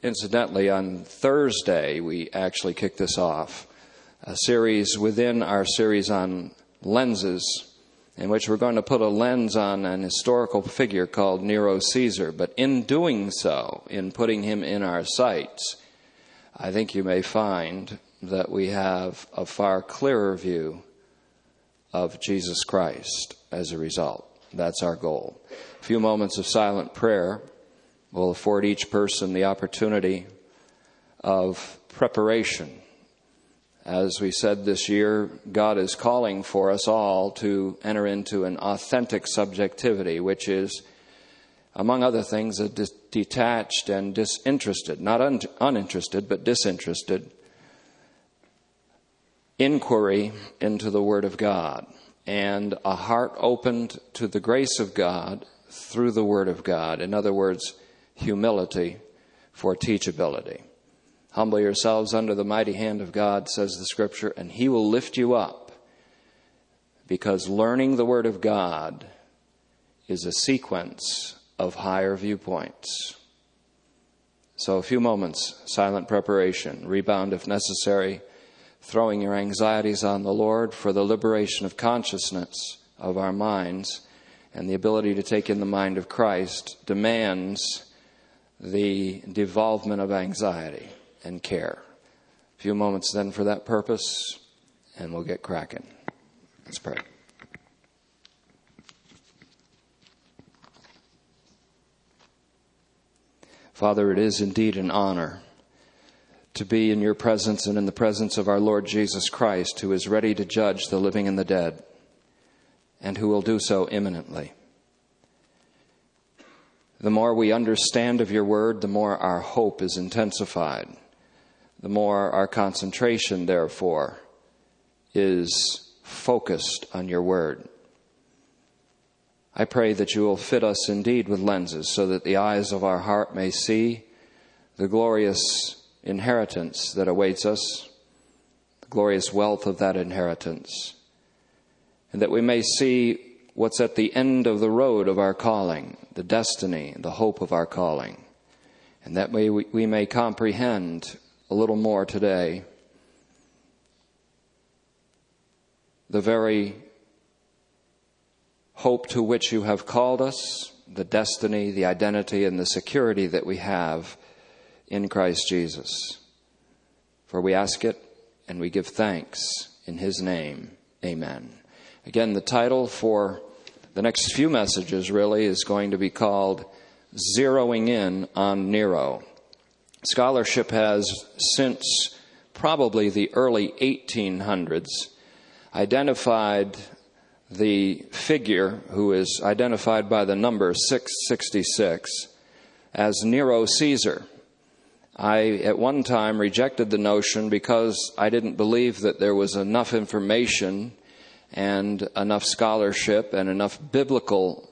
Incidentally, on Thursday, we actually kicked this off, a series within our series on lenses, in which we're going to put a lens on an historical figure called Nero Caesar. But in doing so, in putting him in our sights, I think you may find that we have a far clearer view of Jesus Christ as a result. That's our goal. A few moments of silent prayer will afford each person the opportunity of preparation. As we said this year, God is calling for us all to enter into an authentic subjectivity, which is, among other things, a detached and disinterested, not uninterested, but disinterested inquiry into the Word of God, and a heart opened to the grace of God through the Word of God. In other words, humility for teachability. Humble yourselves under the mighty hand of God, says the Scripture, and He will lift you up, because learning the Word of God is a sequence of higher viewpoints. So a few moments, silent preparation, rebound if necessary, throwing your anxieties on the Lord for the liberation of consciousness of our minds, and the ability to take in the mind of Christ demands the devolvement of anxiety and care. A few moments then for that purpose, and we'll get cracking. Let's pray. Father, it is indeed an honor to be in your presence and in the presence of our Lord Jesus Christ, who is ready to judge the living and the dead, and who will do so imminently. The more we understand of your word, the more our hope is intensified. The more our concentration, therefore, is focused on your word. I pray that you will fit us indeed with lenses, so that the eyes of our heart may see the glorious inheritance that awaits us, the glorious wealth of that inheritance, and that we may see what's at the end of the road of our calling, the destiny, the hope of our calling, and that we may comprehend a little more today the very hope to which you have called us, the destiny, the identity, and the security that we have in Christ Jesus. For we ask it and we give thanks in his name. Amen. Again, the title for the next few messages really is going to be called Zeroing In on Nero. Scholarship has, since probably the early 1800s, identified the figure who is identified by the number 666 as Nero Caesar. I, at one time, rejected the notion because I didn't believe that there was enough information and enough scholarship and enough biblical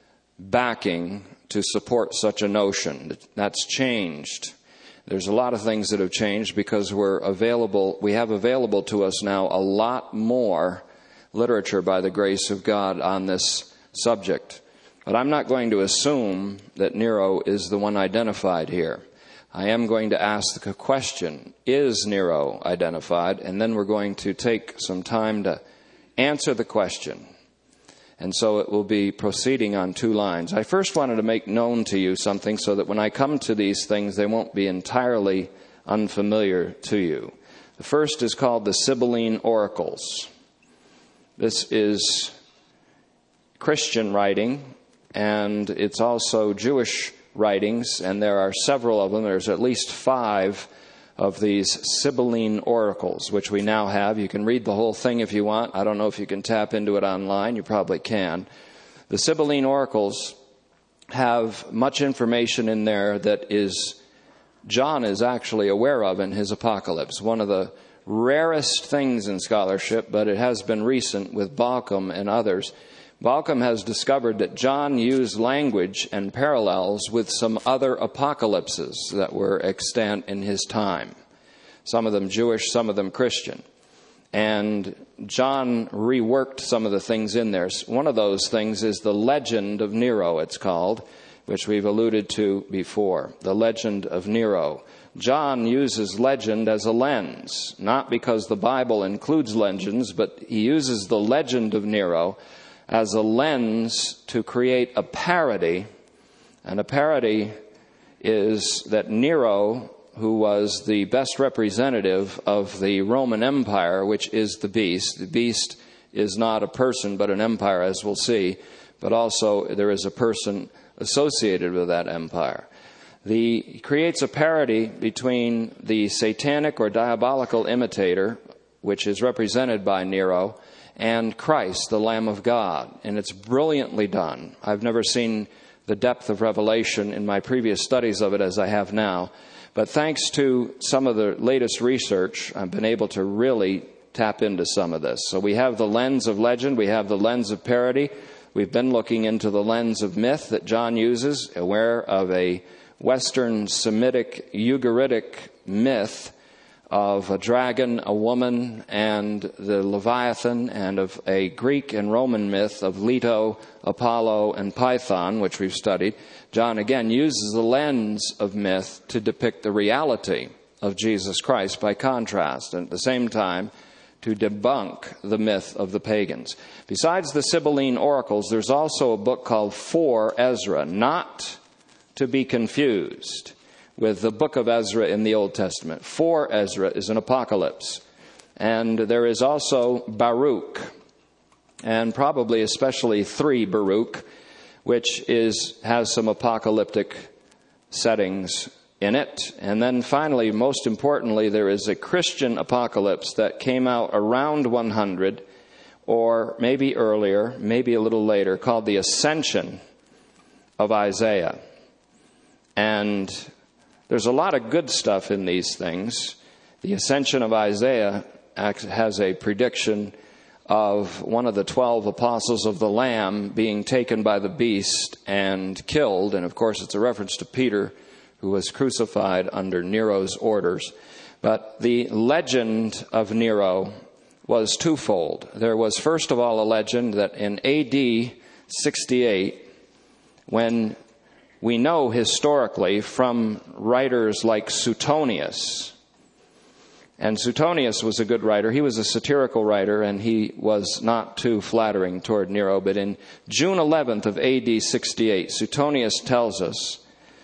backing to support such a notion. That's changed. There's a lot of things that have changed because we have available to us now a lot more literature by the grace of God on this subject. But I'm not going to assume that Nero is the one identified here. I am going to ask the question, is Nero identified? And then we're going to take some time to answer the question. And so it will be proceeding on two lines. I first wanted to make known to you something so that when I come to these things, they won't be entirely unfamiliar to you. The first is called the Sibylline Oracles. This is Christian writing, and it's also Jewish writings, and there are several of them. There's at least 5 of these Sibylline Oracles, which we now have. You can read the whole thing if you want. I don't know if you can tap into it online. You probably can. The Sibylline Oracles have much information in there that John is actually aware of in his Apocalypse. One of the rarest things in scholarship, but it has been recent with Bauckham and others. Bauckham has discovered that John used language and parallels with some other apocalypses that were extant in his time. Some of them Jewish, some of them Christian. And John reworked some of the things in there. One of those things is the legend of Nero, it's called. which we've alluded to before, the legend of Nero. John uses legend as a lens, not because the Bible includes legends, but he uses the legend of Nero as a lens to create a parody. And a parody is that Nero, who was the best representative of the Roman Empire, which is the beast is not a person but an empire, as we'll see, but also there is a person associated with that empire. He creates a parody between the satanic or diabolical imitator, which is represented by Nero, and Christ, the Lamb of God. And it's brilliantly done. I've never seen the depth of revelation in my previous studies of it as I have now. But thanks to some of the latest research, I've been able to really tap into some of this. So we have the lens of legend, we have the lens of parody. We've been looking into the lens of myth that John uses, aware of a Western Semitic Ugaritic myth of a dragon, a woman, and the Leviathan, and of a Greek and Roman myth of Leto, Apollo, and Python, which we've studied. John again uses the lens of myth to depict the reality of Jesus Christ by contrast, and at the same time to debunk the myth of the pagans. Besides the Sibylline oracles, there's also a book called 4 Ezra, not to be confused with the book of Ezra in the Old Testament. 4 Ezra is an apocalypse. And there is also Baruch, and probably especially 3 Baruch, which has some apocalyptic settings in it. And then finally, most importantly, there is a Christian apocalypse that came out around 100, or maybe earlier, maybe a little later, called the Ascension of Isaiah. And there's a lot of good stuff in these things. The Ascension of Isaiah has a prediction of one of the 12 apostles of the Lamb being taken by the beast and killed. And of course, it's a reference to Peter, who was crucified under Nero's orders. But the legend of Nero was twofold. There was, first of all, a legend that in AD 68, when we know historically from writers like Suetonius, and Suetonius was a good writer. He was a satirical writer, and he was not too flattering toward Nero. But in June 11th of AD 68, Suetonius tells us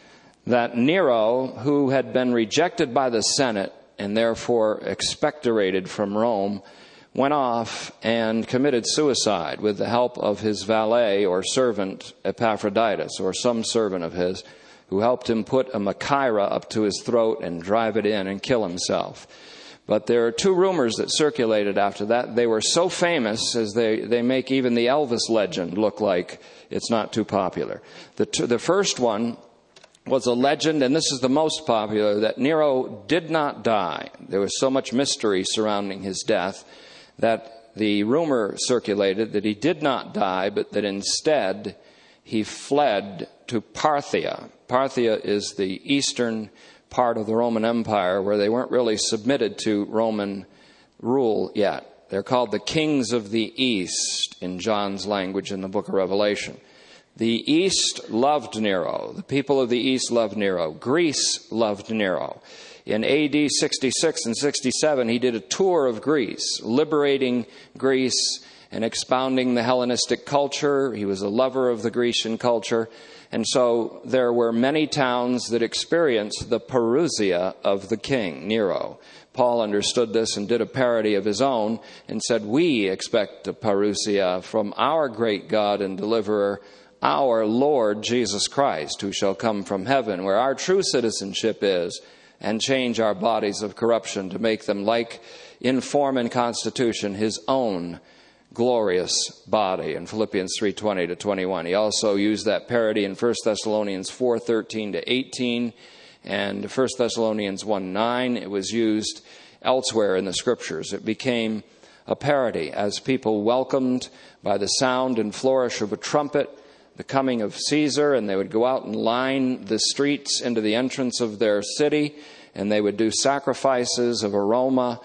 that Nero, who had been rejected by the Senate and therefore expectorated from Rome, went off and committed suicide with the help of his valet or servant Epaphroditus, or some servant of his, who helped him put a machaira up to his throat and drive it in and kill himself. But there are 2 rumors that circulated after that. They were so famous as they make even the Elvis legend look like it's not too popular. The first one was a legend, and this is the most popular, that Nero did not die. There was so much mystery surrounding his death that the rumor circulated that he did not die, but that instead he fled to Parthia. Parthia is the eastern part of the Roman Empire where they weren't really submitted to Roman rule yet. They're called the kings of the East in John's language in the book of Revelation. The East loved Nero. The people of the East loved Nero. Greece loved Nero. In AD 66 and 67, he did a tour of Greece, liberating Greece and expounding the Hellenistic culture. He was a lover of the Grecian culture. And so there were many towns that experienced the parousia of the king, Nero. Paul understood this and did a parody of his own and said, we expect a parousia from our great God and deliverer, our Lord Jesus Christ, who shall come from heaven, where our true citizenship is, and change our bodies of corruption to make them like in form and constitution his own glorious body in Philippians 3:20 to 21. He also used that parody in 1 Thessalonians 4:13 to 18 and 1 Thessalonians 1:9. It was used elsewhere in the scriptures. It became a parody as people welcomed by the sound and flourish of a trumpet the coming of Caesar, and they would go out and line the streets into the entrance of their city, and they would do sacrifices of aroma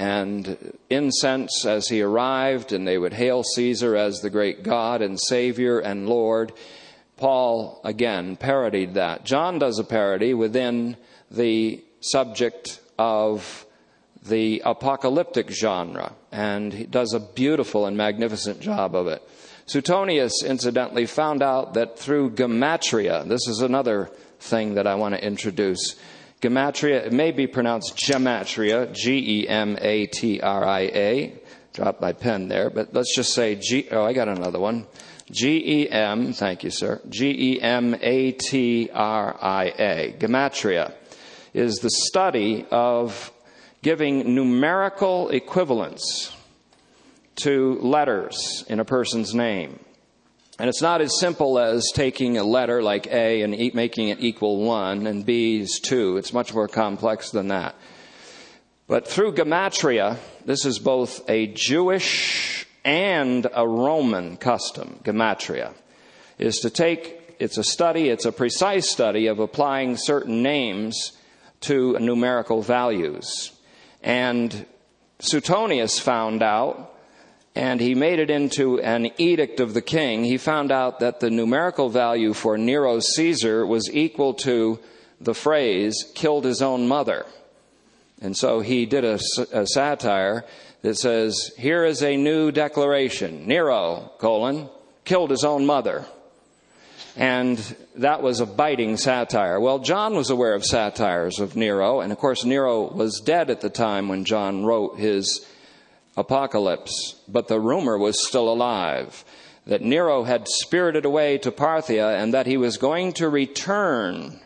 and incense as he arrived, and they would hail Caesar as the great God and Savior and Lord. Paul, again, parodied that. John does a parody within the subject of the apocalyptic genre, and he does a beautiful and magnificent job of it. Suetonius, incidentally, found out that through gematria, this is another thing that I want to introduce. Gematria, it may be pronounced gematria, Gematria. Dropped my pen there, but let's just say I got another one. G-E-M, thank you, sir. Gematria. Gematria is the study of giving numerical equivalents to letters in a person's name. And it's not as simple as taking a letter like A and making it equal 1 and B is 2. It's much more complex than that. But through gematria, this is both a Jewish and a Roman custom. Gematria is to take, it's a precise study of applying certain names to numerical values. And Suetonius found out, and he made it into an edict of the king. He found out that the numerical value for Nero Caesar was equal to the phrase, killed his own mother. And so he did a satire that says, here is a new declaration. Nero, killed his own mother. And that was a biting satire. Well, John was aware of satires of Nero. And of course, Nero was dead at the time when John wrote his Apocalypse. But the rumor was still alive that Nero had spirited away to Parthia and that he was going to return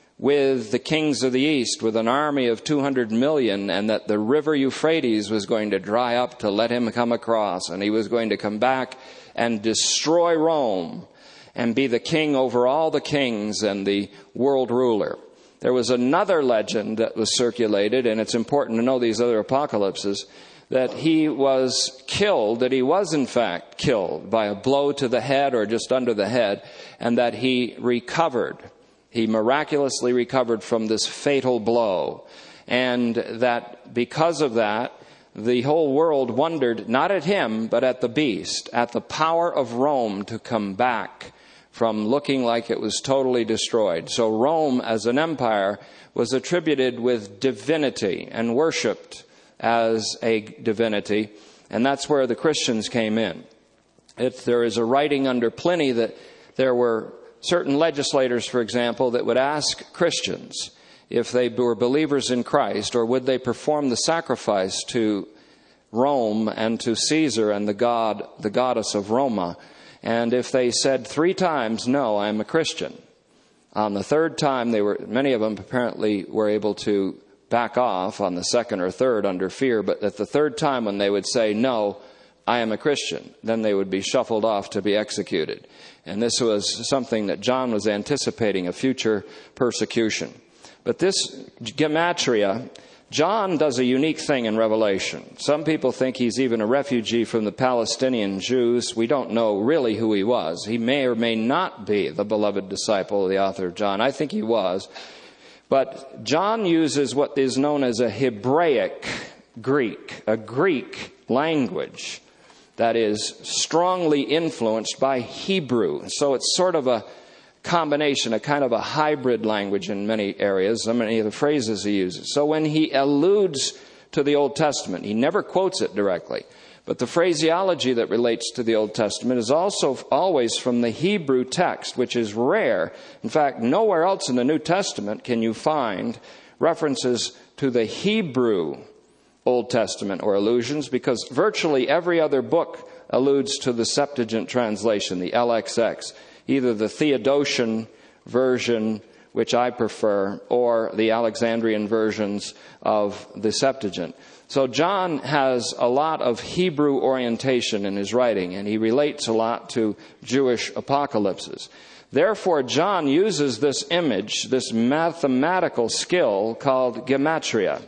with the kings of the east, with an army of 200 million, and that the river Euphrates was going to dry up to let him come across, and he was going to come back and destroy Rome and be the king over all the kings and the world ruler. There was another legend that was circulated, and it's important to know these other apocalypses, that he was killed, that he was in fact killed by a blow to the head or just under the head, and that he recovered. He miraculously recovered from this fatal blow. And that because of that, the whole world wondered not at him, but at the beast, at the power of Rome to come back from looking like it was totally destroyed. So Rome as an empire was attributed with divinity and worshipped as a divinity. And that's where the Christians came in. There is a writing under Pliny that there were certain legislators, for example, that would ask Christians if they were believers in Christ, or would they perform the sacrifice to Rome and to Caesar and the goddess of Roma. And if they said 3 times, no, I'm a Christian, on the 3rd time, many of them apparently were able to back off on the 2nd or 3rd under fear, but at the 3rd time when they would say, no, I am a Christian, then they would be shuffled off to be executed. And this was something that John was anticipating, a future persecution. But this gematria, John does a unique thing in Revelation. Some people think he's even a refugee from the Palestinian Jews. We don't know really who he was. He may or may not be the beloved disciple of the author of John. I think he was. But John uses what is known as a Hebraic Greek, a Greek language that is strongly influenced by Hebrew. So it's sort of a combination, a kind of a hybrid language in many areas, many of the phrases he uses. So when he alludes to the Old Testament, he never quotes it directly. But the phraseology that relates to the Old Testament is also always from the Hebrew text, which is rare. In fact, nowhere else in the New Testament can you find references to the Hebrew Old Testament or allusions, because virtually every other book alludes to the Septuagint translation, the LXX, either the Theodotian version, which I prefer, or the Alexandrian versions of the Septuagint. So John has a lot of Hebrew orientation in his writing, and he relates a lot to Jewish apocalypses. Therefore, John uses this image, this mathematical skill called gematria.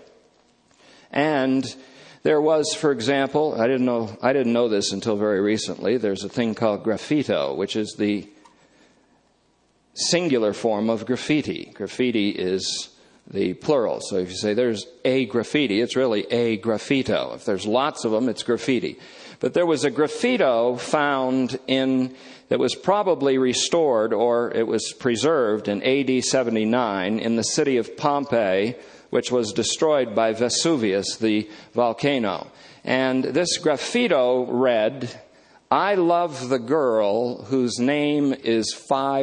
And there was, for example, I didn't know this until very recently, there's a thing called graffito, which is the singular form of graffiti. Graffiti is the plural. So if you say there's a graffiti, it's really a graffito. If there's lots of them, it's graffiti. But there was a graffito found that was probably restored, or it was preserved in AD 79 in the city of Pompeii, which was destroyed by Vesuvius, the volcano. And this graffito read, "I love the girl whose name is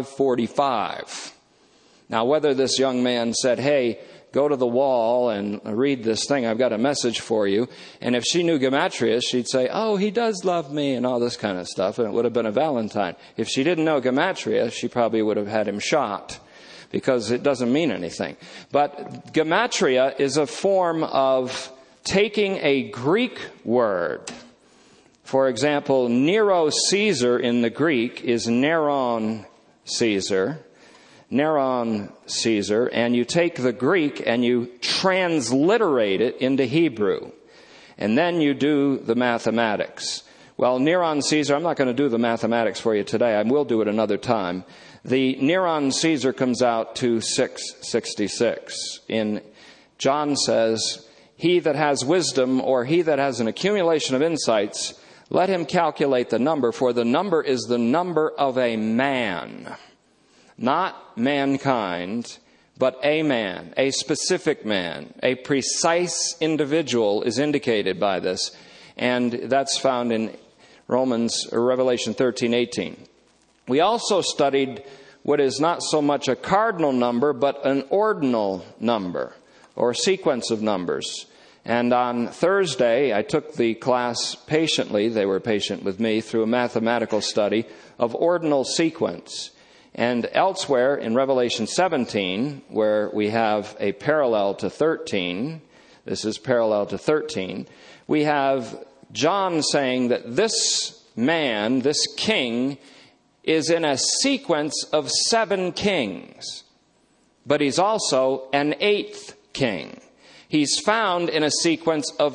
545. Now, whether this young man said, "Hey, go to the wall and read this thing, I've got a message for you," and if she knew Gematria, she'd say, "Oh, he does love me," and all this kind of stuff, and it would have been a Valentine. If she didn't know Gematria, she probably would have had him shot, because it doesn't mean anything. But Gematria is a form of taking a Greek word. For example, Nero Caesar in the Greek is Neron Caesar. Neron Caesar, and you take the Greek and you transliterate it into Hebrew. And then you do the mathematics. Well, Neron Caesar, I'm not going to do the mathematics for you today. I will do it another time. The Neron Caesar comes out to 666. John says, "He that has wisdom, or he that has an accumulation of insights, let him calculate the number, for the number is the number of a man." Not mankind, but a man, a specific man, a precise individual is indicated by this. And that's found in Revelation 13:18. We also studied what is not so much a cardinal number, but an ordinal number, or sequence of numbers. And on Thursday, I took the class patiently, they were patient with me, through a mathematical study of ordinal sequence. And elsewhere in Revelation 17, where we have a parallel to 13, this is parallel to 13, we have John saying that this man, this king, is in a sequence of 7 kings. But he's also an 8th king. He's found in a sequence of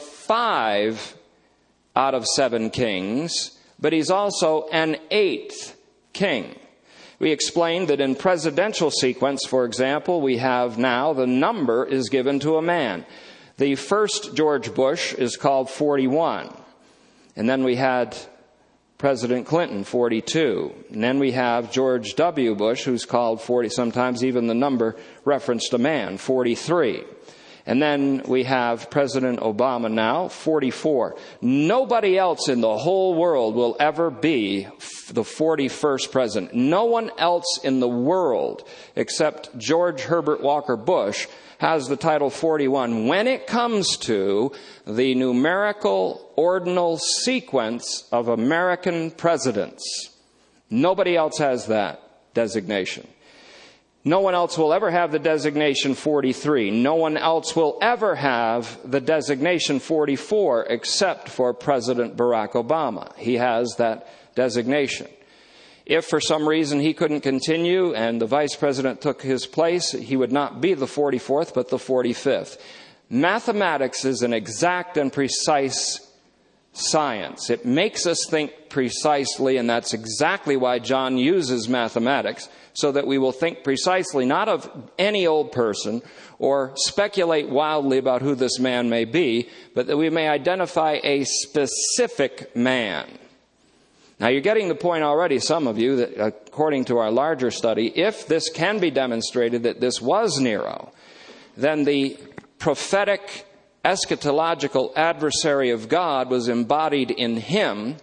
5 out of 7 kings, but he's also an 8th king. We explained that in presidential sequence, for example, we have now the number is given to a man. The first George Bush is called 41. And then we had President Clinton, 42. And then we have George W. Bush, who's called 40. Sometimes even the number referenced a man, 43. And then we have President Obama now, 44. Nobody else in the whole world will ever be the 41st president. No one else in the world except George Herbert Walker Bush has the title 41 when it comes to the numerical ordinal sequence of American presidents. Nobody else has that designation. No one else will ever have the designation 43. No one else will ever have the designation 44 except for President Barack Obama. He has that designation. If for some reason he couldn't continue and the vice president took his place, he would not be the 44th but the 45th. Mathematics is an exact and precise science. It makes us think precisely, and that's exactly why John uses mathematics, so that we will think precisely, not of any old person or speculate wildly about who this man may be, but that we may identify a specific man. Now, you're getting the point already, some of you, that according to our larger study, if this can be demonstrated that this was Nero, then the prophetic eschatological adversary of God was embodied in him.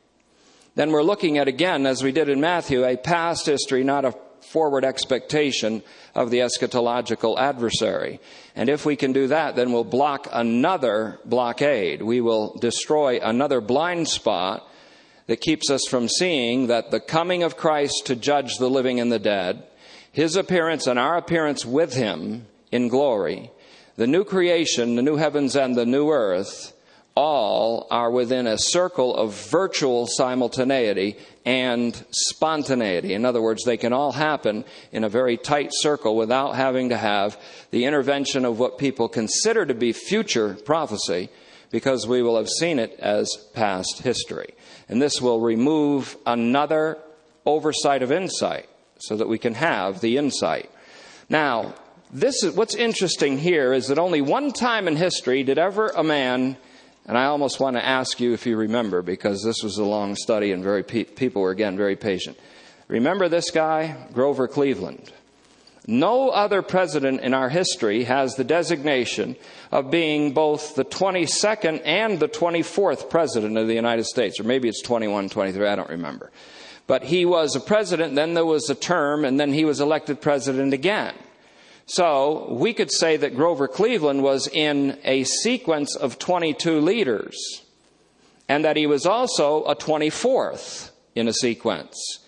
Then we're looking at, again, as we did in Matthew, a past history, not a forward expectation of the eschatological adversary. And if we can do that, then we'll block another blockade. We will destroy another blind spot that keeps us from seeing that the coming of Christ to judge the living and the dead, his appearance and our appearance with him in glory, the new creation, the new heavens and the new earth, all are within a circle of virtual simultaneity and spontaneity. In other words, they can all happen in a very tight circle without having to have the intervention of what people consider to be future prophecy, because we will have seen it as past history. And this will remove another oversight of insight so that we can have the insight. Now, what's interesting here is that only one time in history did ever a man, and I almost want to ask you if you remember, because this was a long study and people were, again, very patient. Remember this guy, Grover Cleveland? No other president in our history has the designation of being both the 22nd and the 24th president of the United States. Or maybe it's 21, 23, I don't remember. But he was a president, then there was a term, and then he was elected president again. So we could say that Grover Cleveland was in a sequence of 22 leaders, and that he was also a 24th in a sequence.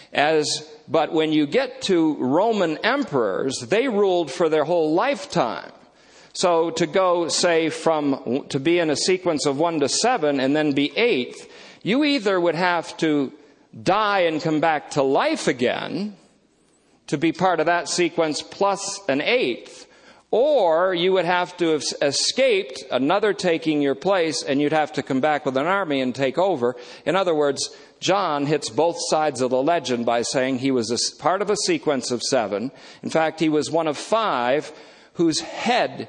But when you get to Roman emperors, they ruled for their whole lifetime. So to go, say, to be in a sequence of 1 to 7 and then be 8th, you either would have to die and come back to life again to be part of that sequence plus an 8th, or you would have to have escaped another taking your place, and you'd have to come back with an army and take over. In other words, John hits both sides of the legend by saying he was part of a sequence of 7. In fact, he was one of 5 whose head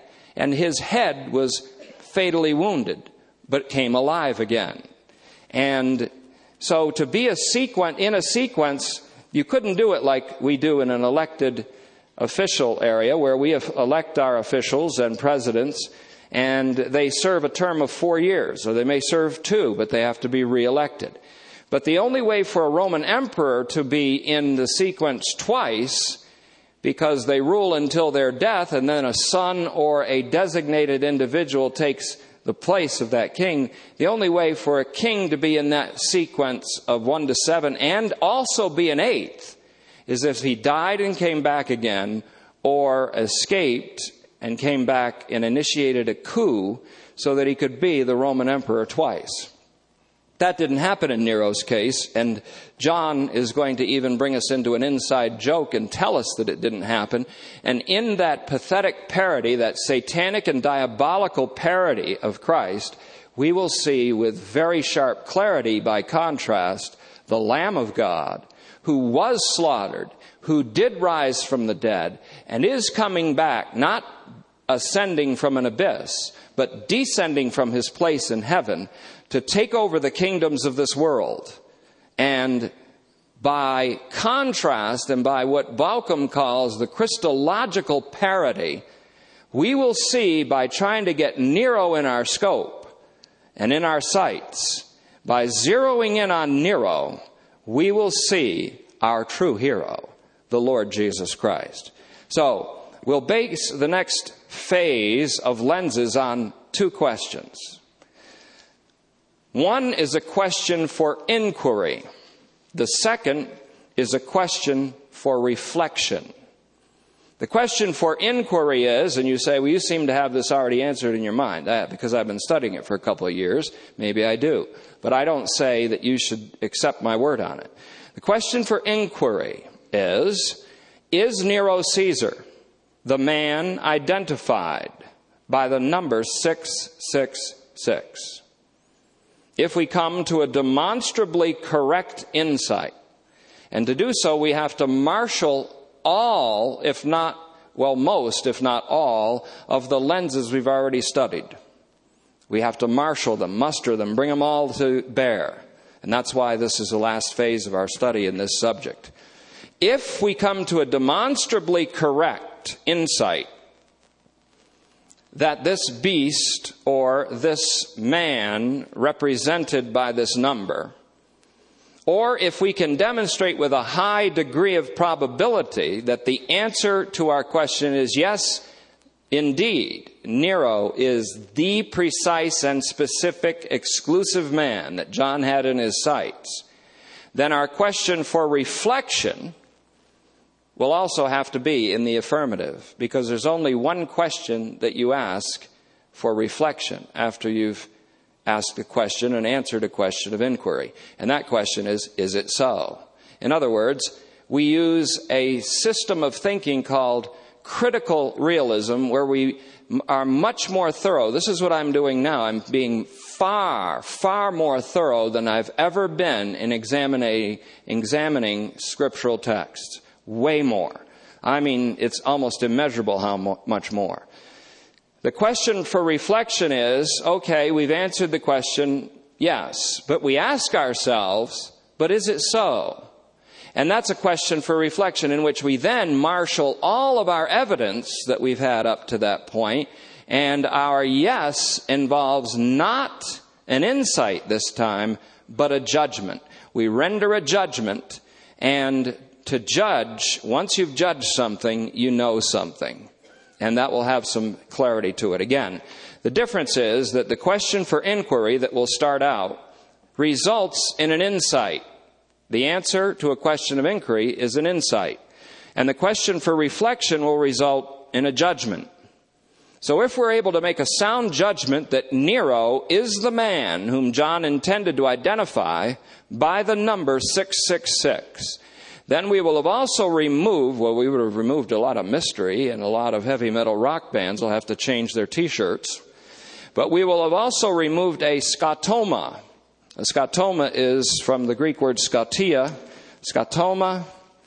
was fatally wounded, but came alive again. And so to be in a sequence, you couldn't do it like we do in an elected official area, where we elect our officials and presidents, and they serve a term of 4 years, or they may serve 2, but they have to be reelected. But the only way for a Roman emperor to be in the sequence twice, because they rule until their death, and then a son or a designated individual takes the place of that king, the only way for a king to be in that sequence of 1 to 7 and also be an 8th is if he died and came back again, or escaped and came back and initiated a coup so that he could be the Roman emperor twice. That didn't happen in Nero's case, and John is going to even bring us into an inside joke and tell us that it didn't happen. And in that pathetic parody, that satanic and diabolical parody of Christ, we will see with very sharp clarity, by contrast, the Lamb of God, who was slaughtered, who did rise from the dead, and is coming back, not ascending from an abyss, but descending from his place in heaven, to take over the kingdoms of this world. And by contrast, and by what Bauckham calls the Christological parody, we will see, by trying to get Nero in our scope and in our sights, by zeroing in on Nero, we will see our true hero, the Lord Jesus Christ. So we'll base the next phase of lenses on 2 questions. One is a question for inquiry. The second is a question for reflection. The question for inquiry is, and you say, well, you seem to have this already answered in your mind. Because I've been studying it for a couple of years. Maybe I do. But I don't say that you should accept my word on it. The question for inquiry is Nero Caesar the man identified by the number 666? If we come to a demonstrably correct insight, and to do so we have to marshal all, if not, well, most, if not all, of the lenses we've already studied. We have to marshal them, muster them, bring them all to bear. And that's why this is the last phase of our study in this subject. If we come to a demonstrably correct insight that this beast or this man represented by this number, or if we can demonstrate with a high degree of probability that the answer to our question is yes, indeed, Nero is the precise and specific exclusive man that John had in his sights, then our question for reflection will also have to be in the affirmative, because there's only one question that you ask for reflection after you've asked a question and answered a question of inquiry. And that question is it so? In other words, we use a system of thinking called critical realism, where we are much more thorough. This is what I'm doing now. I'm being far, far more thorough than I've ever been in examining scriptural texts. Way more. I mean, it's almost immeasurable how much more. The question for reflection is, okay, we've answered the question, yes, but we ask ourselves, but is it so? And that's a question for reflection in which we then marshal all of our evidence that we've had up to that point, and our yes involves not an insight this time, but a judgment. We render a judgment, and to judge, once you've judged something, you know something. And that will have some clarity to it. Again, the difference is that the question for inquiry that will start out results in an insight. The answer to a question of inquiry is an insight. And the question for reflection will result in a judgment. So if we're able to make a sound judgment that Nero is the man whom John intended to identify by the number 666, then we will have also removed, well, we would have removed a lot of mystery, and a lot of heavy metal rock bands will have to change their t-shirts. But we will have also removed a scotoma. A scotoma is from the Greek word scotia. Scotoma,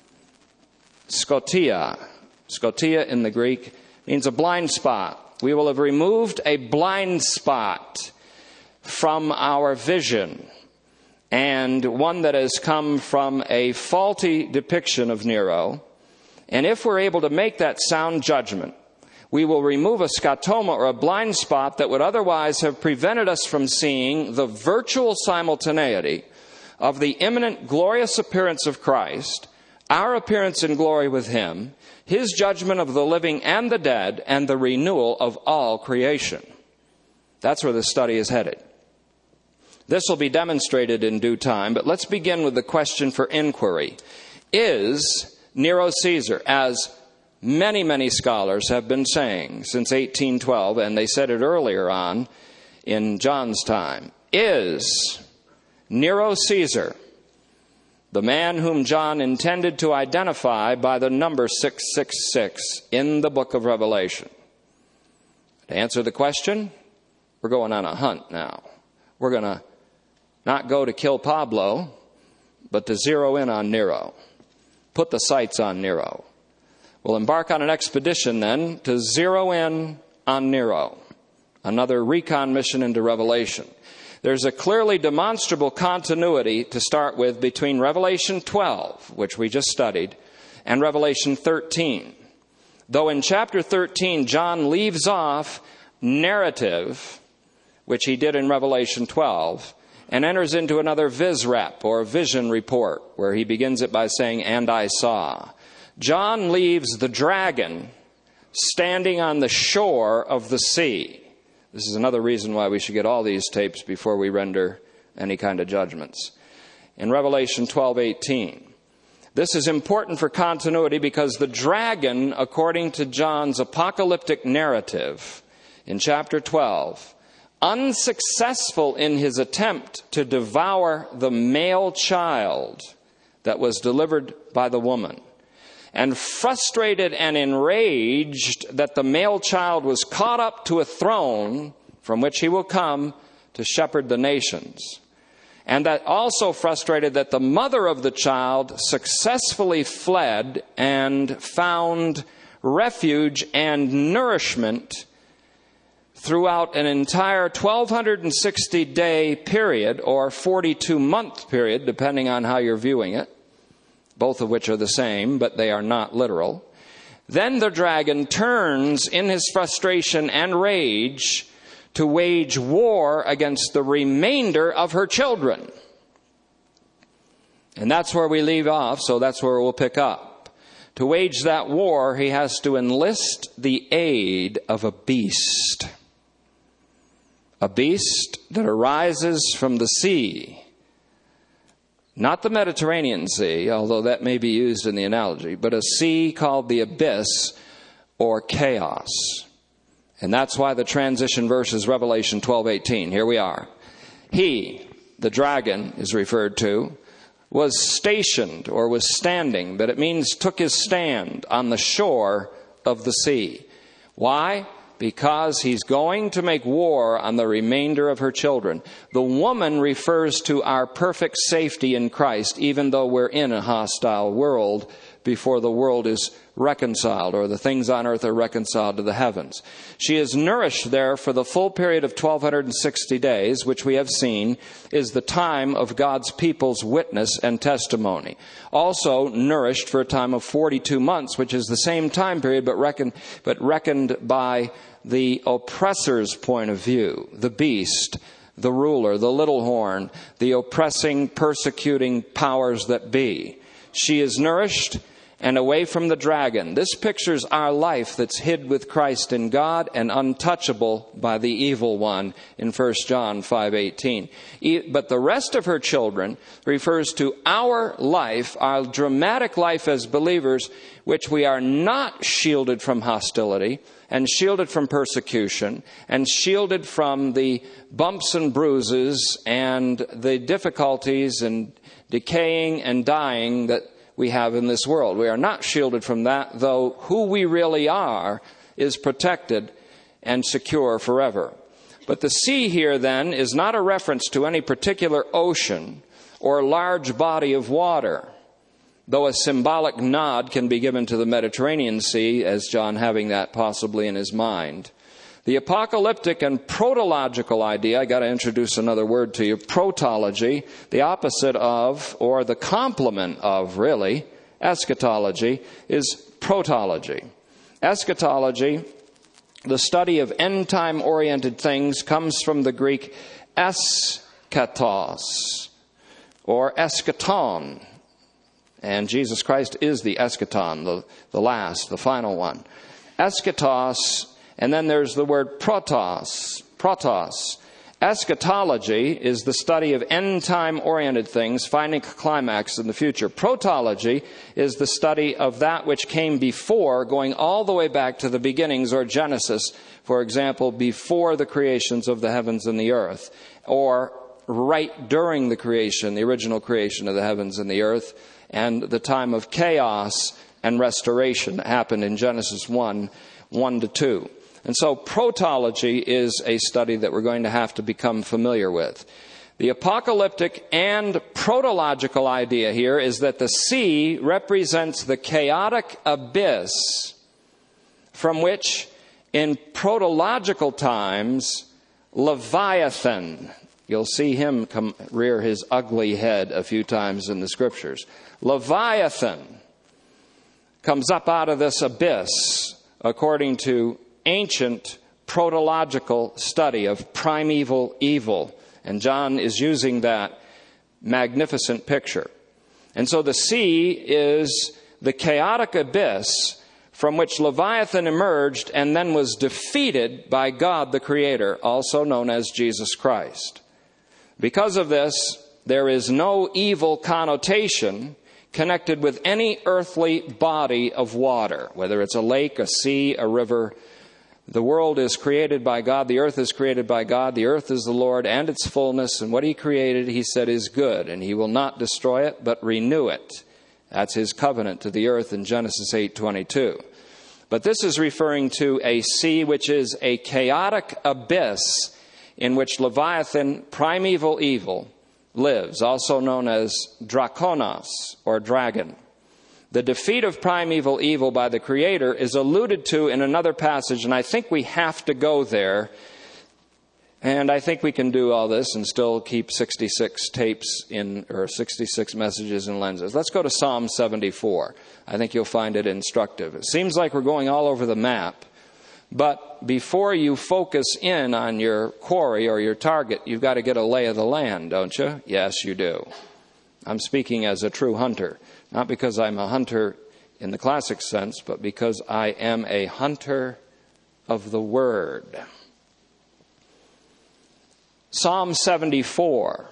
scotia. Scotia in the Greek means a blind spot. We will have removed a blind spot from our vision, and one that has come from a faulty depiction of Nero. And if we're able to make that sound judgment, we will remove a scotoma or a blind spot that would otherwise have prevented us from seeing the virtual simultaneity of the imminent glorious appearance of Christ, our appearance in glory with Him, His judgment of the living and the dead, and the renewal of all creation. That's where the study is headed. This will be demonstrated in due time, but let's begin with the question for inquiry. Is Nero Caesar, as many, many scholars have been saying since 1812, and they said it earlier on in John's time, is Nero Caesar the man whom John intended to identify by the number 666 in the book of Revelation? To answer the question, we're going on a hunt now. We're going to not go to kill Pablo, but to zero in on Nero. Put the sights on Nero. We'll embark on an expedition then to zero in on Nero. Another recon mission into Revelation. There's a clearly demonstrable continuity to start with between Revelation 12, which we just studied, and Revelation 13. Though in chapter 13, John leaves off narrative, which he did in Revelation 12, and enters into another visrep, or vision report, where he begins it by saying, "And I saw." John leaves the dragon standing on the shore of the sea. This is another reason why we should get all these tapes before we render any kind of judgments. In Revelation 12:18, this is important for continuity because the dragon, according to John's apocalyptic narrative in chapter 12, unsuccessful in his attempt to devour the male child that was delivered by the woman, and frustrated and enraged that the male child was caught up to a throne from which he will come to shepherd the nations, and that also frustrated that the mother of the child successfully fled and found refuge and nourishment throughout an entire 1,260-day period, or 42-month period, depending on how you're viewing it, both of which are the same, but they are not literal. Then the dragon turns in his frustration and rage to wage war against the remainder of her children. And that's where we leave off, so that's where we'll pick up. To wage that war, he has to enlist the aid of a beast. A beast that arises from the sea. Not the Mediterranean Sea, although that may be used in the analogy, but a sea called the abyss or chaos. And that's why the transition verse is Revelation 12:18. Here we are. He, the dragon is referred to, was stationed or was standing, but it means took his stand on the shore of the sea. Why? Because he's going to make war on the remainder of her children. The woman refers to our perfect safety in Christ, even though we're in a hostile world before the world is reconciled, or the things on earth are reconciled to the heavens. She is nourished there for the full period of 1260 days, which we have seen is the time of God's people's witness and testimony. Also nourished for a time of 42 months, which is the same time period, but reckoned by the oppressor's point of view, the beast, the ruler, the little horn, the oppressing, persecuting powers that be. She is nourished and away from the dragon. This pictures our life that's hid with Christ in God and untouchable by the evil one in 1 John 5:18. But the rest of her children refers to our life, our dramatic life as believers, which we are not shielded from hostility and shielded from persecution and shielded from the bumps and bruises and the difficulties and decaying and dying that we have in this world. We are not shielded from that, though who we really are is protected and secure forever. But the sea here then is not a reference to any particular ocean or large body of water, though a symbolic nod can be given to the Mediterranean Sea, as John having that possibly in his mind. The apocalyptic and protological idea, I got to introduce another word to you, protology, the opposite of, or the complement of, really, eschatology, is protology. Eschatology, the study of end-time oriented things, comes from the Greek eschatos, or eschaton. And Jesus Christ is the eschaton, the last, the final one. Eschatos. And then there's the word protos. Eschatology is the study of end-time oriented things, finding a climax in the future. Protology is the study of that which came before, going all the way back to the beginnings, or Genesis, for example, before the creations of the heavens and the earth, or right during the creation, the original creation of the heavens and the earth, and the time of chaos and restoration that happened in Genesis 1:1-2. And so protology is a study that we're going to have to become familiar with. The apocalyptic and protological idea here is that the sea represents the chaotic abyss from which, in protological times, Leviathan, you'll see him rear his ugly head a few times in the scriptures. Leviathan comes up out of this abyss, according to ancient protological study of primeval evil. And John is using that magnificent picture. And so the sea is the chaotic abyss from which Leviathan emerged and then was defeated by God the Creator, also known as Jesus Christ. Because of this, there is no evil connotation connected with any earthly body of water, whether it's a lake, a sea, a river. The world is created by God. The earth is created by God. The earth is the Lord and its fullness. And what He created, He said, is good. And He will not destroy it, but renew it. That's His covenant to the earth in Genesis 8:22. But this is referring to a sea which is a chaotic abyss in which Leviathan, primeval evil, lives, also known as drakonos, or dragon. The defeat of primeval evil by the Creator is alluded to in another passage, and I think we have to go there. And I think we can do all this and still keep 66 tapes or 66 messages in lenses. Let's go to Psalm 74. I think you'll find it instructive. It seems like we're going all over the map, but before you focus in on your quarry or your target, you've got to get a lay of the land, don't you? Yes, you do. I'm speaking as a true hunter. Not because I'm a hunter in the classic sense, but because I am a hunter of the Word. Psalm 74.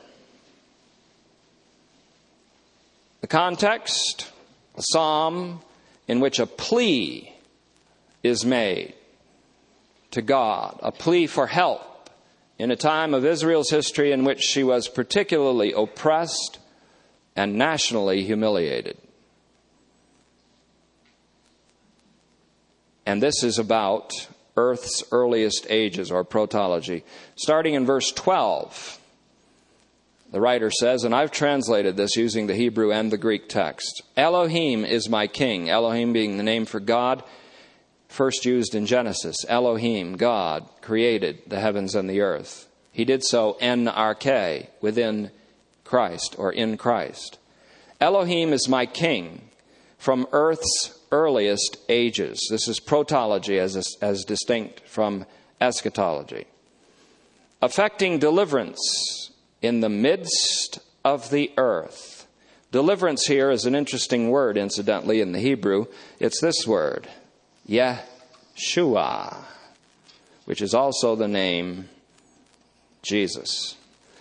The context, a psalm in which a plea is made to God, a plea for help in a time of Israel's history in which she was particularly oppressed and nationally humiliated. And this is about Earth's earliest ages, or protology. Starting in verse 12, The writer says, and I've translated this using the Hebrew and the Greek text, Elohim is my king. Elohim being the name for God, first used in Genesis. Elohim, God, created the heavens and the earth. He did so en arche, within Christ or in Christ. Elohim is my king from earth's earliest ages. This is protology as distinct from eschatology. Affecting deliverance in the midst of the earth. Deliverance here is an interesting word, incidentally, in the Hebrew. It's this word, Yeshua, which is also the name Jesus.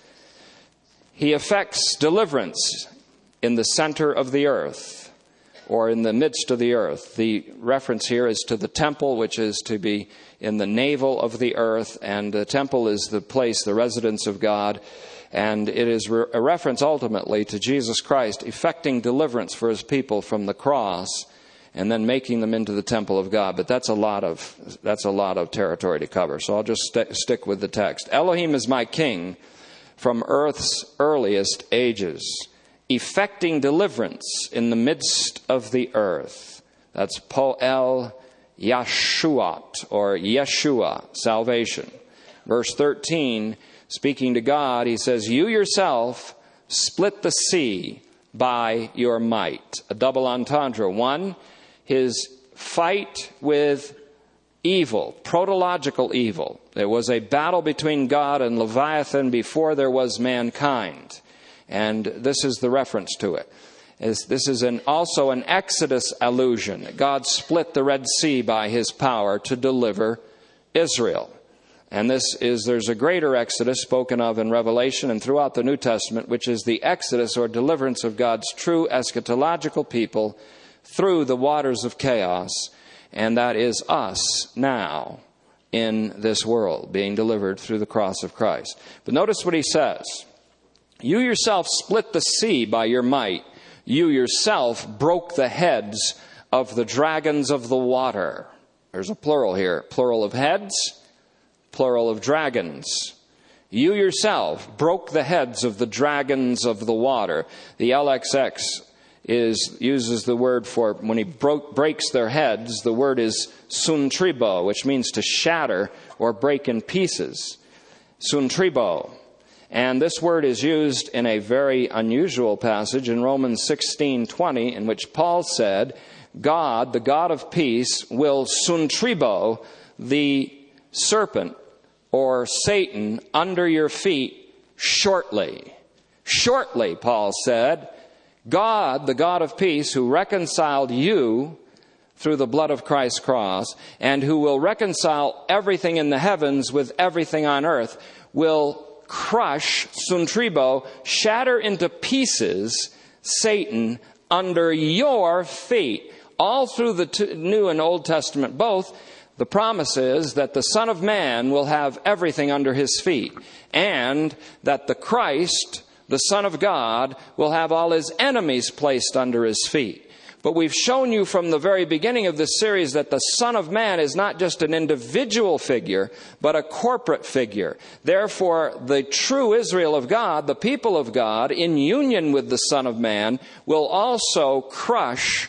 He effects deliverance in the center of the earth, or in the midst of the earth. The reference here is to the temple, which is to be in the navel of the earth, and the temple is the place, the residence of God, and it is a reference ultimately to Jesus Christ effecting deliverance for his people from the cross and then making them into the temple of God. But that's a lot of territory to cover, so I'll just stick with the text. Elohim is my king from earth's earliest ages, effecting deliverance in the midst of the earth. That's Poel Yeshuat, or Yeshua, salvation. Verse 13, speaking to God, he says, you yourself split the sea by your might. A double entendre. One, his fight with evil, protological evil. There was a battle between God and Leviathan before there was mankind. And this is the reference to it. This is also an Exodus allusion. God split the Red Sea by his power to deliver Israel. And there's a greater Exodus spoken of in Revelation and throughout the New Testament, which is the Exodus or deliverance of God's true eschatological people through the waters of chaos. And that is us now in this world, being delivered through the cross of Christ. But notice what he says. You yourself split the sea by your might. You yourself broke the heads of the dragons of the water. There's a plural here. Plural of heads, plural of dragons. You yourself broke the heads of the dragons of the water. The LXX uses the word for, when he breaks their heads, the word is suntribo, which means to shatter or break in pieces. Suntribo. And this word is used in a very unusual passage in Romans 16:20, in which Paul said, God, the God of peace, will suntribo the serpent or Satan under your feet shortly. Shortly, Paul said, God, the God of peace, who reconciled you through the blood of Christ's cross, and who will reconcile everything in the heavens with everything on earth, will crush, suntribo, shatter into pieces Satan under your feet. All through the New and Old Testament both, the promise is that the Son of Man will have everything under his feet, and that the Christ, the Son of God, will have all his enemies placed under his feet. But we've shown you from the very beginning of this series that the Son of Man is not just an individual figure, but a corporate figure. Therefore, the true Israel of God, the people of God, in union with the Son of Man, will also crush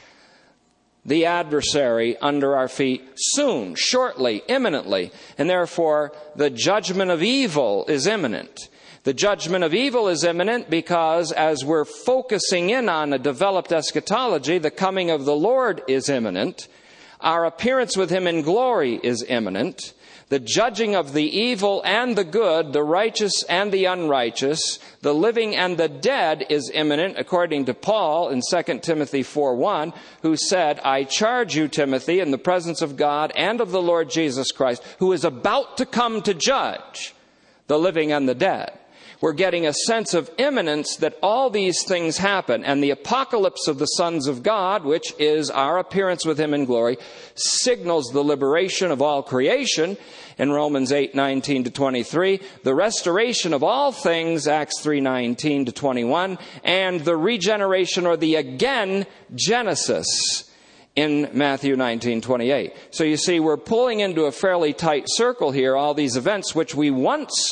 the adversary under our feet soon, shortly, imminently. And therefore, the judgment of evil is imminent. The judgment of evil is imminent because as we're focusing in on a developed eschatology, the coming of the Lord is imminent. Our appearance with him in glory is imminent. The judging of the evil and the good, the righteous and the unrighteous, the living and the dead is imminent, according to Paul in 2 Timothy 4:1, who said, I charge you, Timothy, in the presence of God and of the Lord Jesus Christ, who is about to come to judge the living and the dead. We're getting a sense of imminence that all these things happen. And the apocalypse of the sons of God, which is our appearance with him in glory, signals the liberation of all creation in Romans 8:19-23, the restoration of all things, Acts 3:19-21, and the regeneration or the again Genesis in Matthew 19:28. So you see, we're pulling into a fairly tight circle here all these events which we once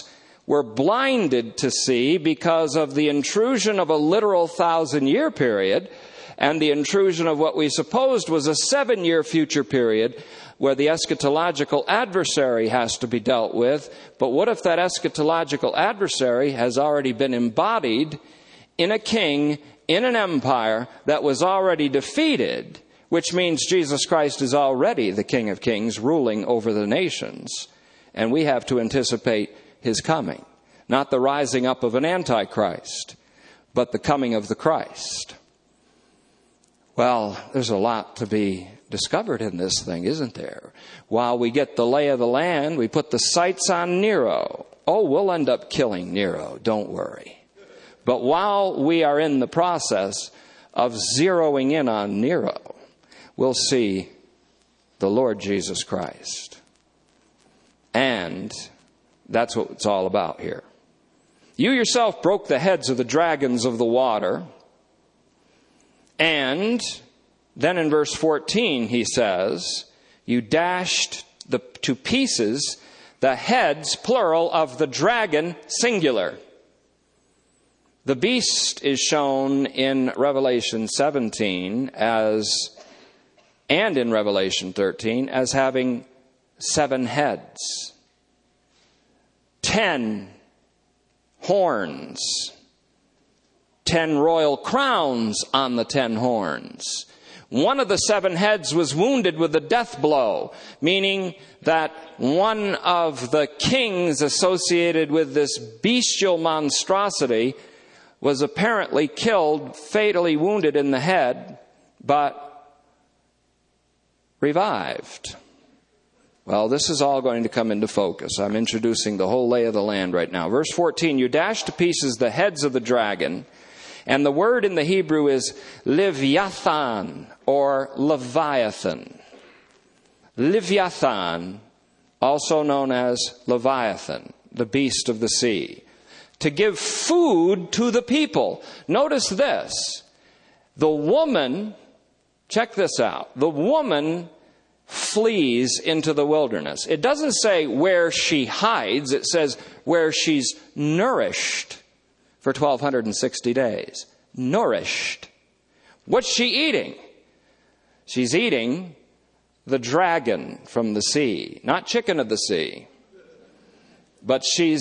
were blinded to see because of the intrusion of a literal 1,000-year period and the intrusion of what we supposed was a 7-year future period where the eschatological adversary has to be dealt with. But what if that eschatological adversary has already been embodied in a king, in an empire that was already defeated, which means Jesus Christ is already the King of Kings ruling over the nations, and we have to anticipate his coming. Not the rising up of an antichrist, but the coming of the Christ. Well, there's a lot to be discovered in this thing, isn't there? While we get the lay of the land, we put the sights on Nero. Oh, we'll end up killing Nero, don't worry. But while we are in the process of zeroing in on Nero, we'll see the Lord Jesus Christ. And that's what it's all about here. You yourself broke the heads of the dragons of the water. And then in verse 14 he says, you dashed to pieces the heads, plural, of the dragon, singular. The beast is shown in Revelation 17 and in Revelation 13 as having 7 heads, 10 horns, 10 royal crowns on the 10 horns. One of the 7 heads was wounded with a death blow, meaning that one of the kings associated with this bestial monstrosity was apparently killed, fatally wounded in the head, but revived. Well, this is all going to come into focus. I'm introducing the whole lay of the land right now. Verse 14, you dashed to pieces the heads of the dragon, and the word in the Hebrew is Leviathan or Leviathan. Leviathan, also known as Leviathan, the beast of the sea. To give food to the people. Notice this. The woman, check this out. The woman flees into the wilderness. It doesn't say where she hides. It says where she's nourished for 1,260 days. Nourished. What's she eating? She's eating the dragon from the sea. Not chicken of the sea. But she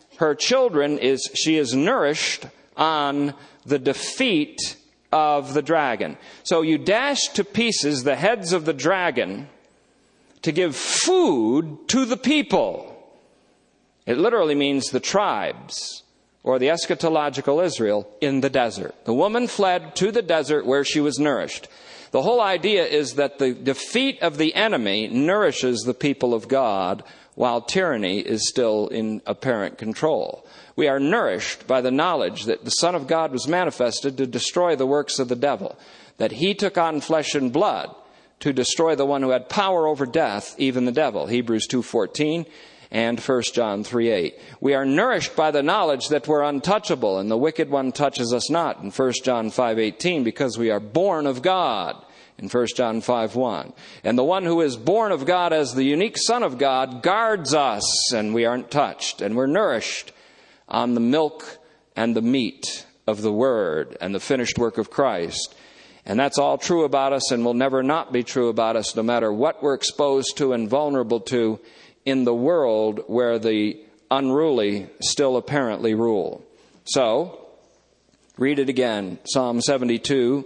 is nourished on the defeat of the dragon. So you dash to pieces the heads of the dragon to give food to the people. It literally means the tribes or the eschatological Israel in the desert. The woman fled to the desert where she was nourished. The whole idea is that the defeat of the enemy nourishes the people of God while tyranny is still in apparent control. We are nourished by the knowledge that the Son of God was manifested to destroy the works of the devil, that he took on flesh and blood to destroy the one who had power over death, even the devil. Hebrews 2:14 and 1 John 3:8. We are nourished by the knowledge that we're untouchable and the wicked one touches us not in 1 John 5:18 because we are born of God in 1 John 5:1. And the one who is born of God as the unique Son of God guards us and we aren't touched. And we're nourished on the milk and the meat of the Word and the finished work of Christ. And that's all true about us and will never not be true about us no matter what we're exposed to and vulnerable to in the world where the unruly still apparently rule. So, read it again. Psalm 74,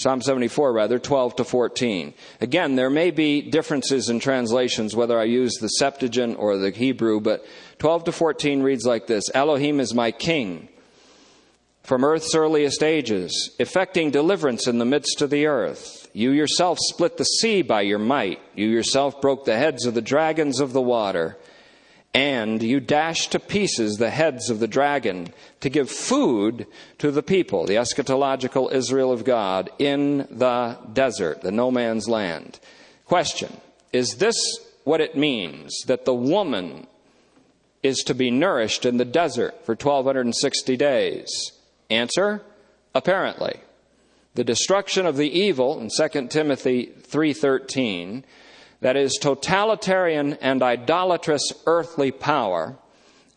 12 to 14. Again, there may be differences in translations, whether I use the Septuagint or the Hebrew, but 12 to 14 reads like this. Elohim is my king from earth's earliest ages, effecting deliverance in the midst of the earth. You yourself split the sea by your might. You yourself broke the heads of the dragons of the water. And you dashed to pieces the heads of the dragon to give food to the people, the eschatological Israel of God, in the desert, the no man's land. Question, is this what it means, that the woman is to be nourished in the desert for 1,260 days? Answer, apparently. The destruction of the evil in 2 Timothy 3:13, that is totalitarian and idolatrous earthly power,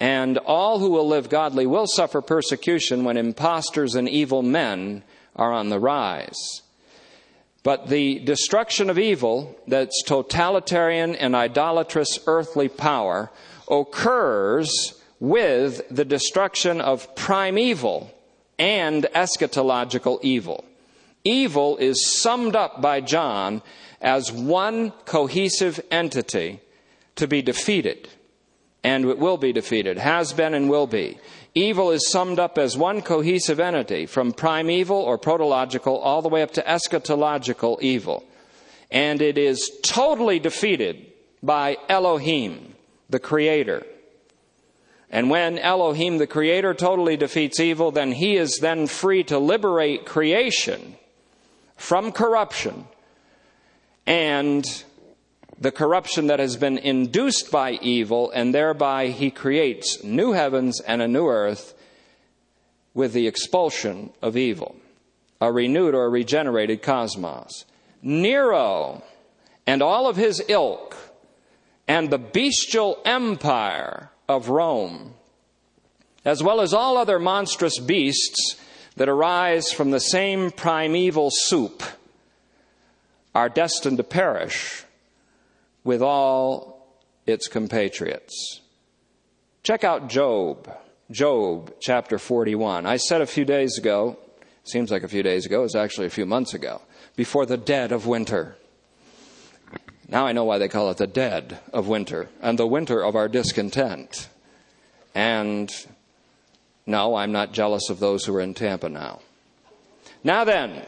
And all who will live godly will suffer persecution when impostors and evil men are on the rise. But the destruction of evil, that's totalitarian and idolatrous earthly power, occurs with the destruction of primeval and eschatological evil. Evil is summed up by John as one cohesive entity to be defeated. And it will be defeated, has been and will be. Evil is summed up as one cohesive entity, from primeval or protological all the way up to eschatological evil. And it is totally defeated by Elohim, the Creator. And when Elohim, the Creator, totally defeats evil, then He is then free to liberate creation from corruption and the corruption that has been induced by evil, and thereby He creates new heavens and a new earth with the expulsion of evil, a renewed or regenerated cosmos. Nero and all of his ilk and the bestial empire of Rome, as well as all other monstrous beasts that arise from the same primeval soup, are destined to perish with all its compatriots. Check out Job. Job chapter 41. I said a few days ago, seems like a few days ago, it was actually a few months ago, before the dead of winter. Now I know why they call it the dead of winter, and the winter of our discontent. And no, I'm not jealous of those who are in Tampa now. Now then,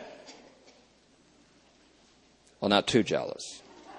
well, not too jealous.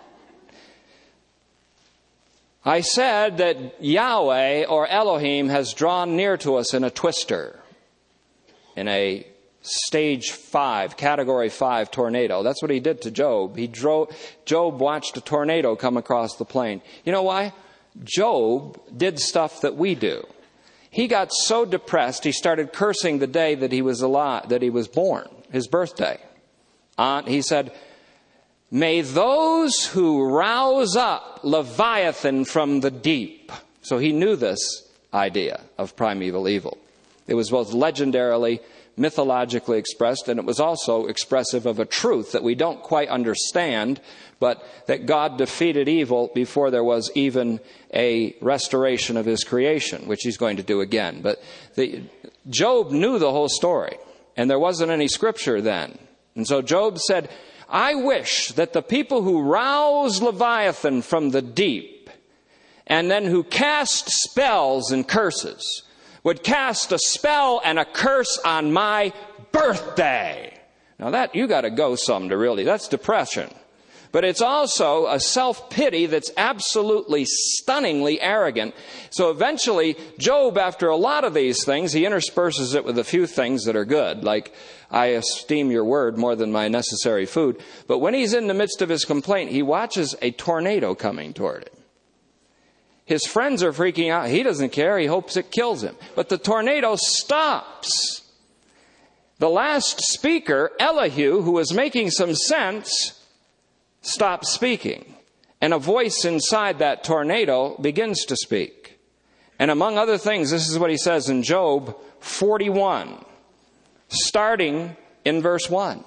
I said that Yahweh or Elohim has drawn near to us in a twister, in a stage 5, category 5 tornado. That's what He did to Job. Job watched a tornado come across the plain. You know why? Job did stuff that we do. He got so depressed, he started cursing the day that he was alive, that he was born, his birthday. He said, "May those who rouse up Leviathan from the deep." So he knew this idea of primeval evil. It was both legendarily, mythologically expressed, and it was also expressive of a truth that we don't quite understand, but that God defeated evil before there was even a restoration of His creation, which He's going to do again. But Job knew the whole story, and there wasn't any scripture then. And so Job said, "I wish that the people who rouse Leviathan from the deep, and then who cast spells and curses, would cast a spell and a curse on my birthday." Now that, you got to go some to really, that's depression. But it's also a self-pity that's absolutely stunningly arrogant. So eventually, Job, after a lot of these things, he intersperses it with a few things that are good, like, "I esteem your word more than my necessary food." But when he's in the midst of his complaint, he watches a tornado coming toward him. His friends are freaking out. He doesn't care. He hopes it kills him. But the tornado stops. The last speaker, Elihu, who was making some sense, stops speaking. And a voice inside that tornado begins to speak. And among other things, this is what he says in Job 41, starting in verse 1.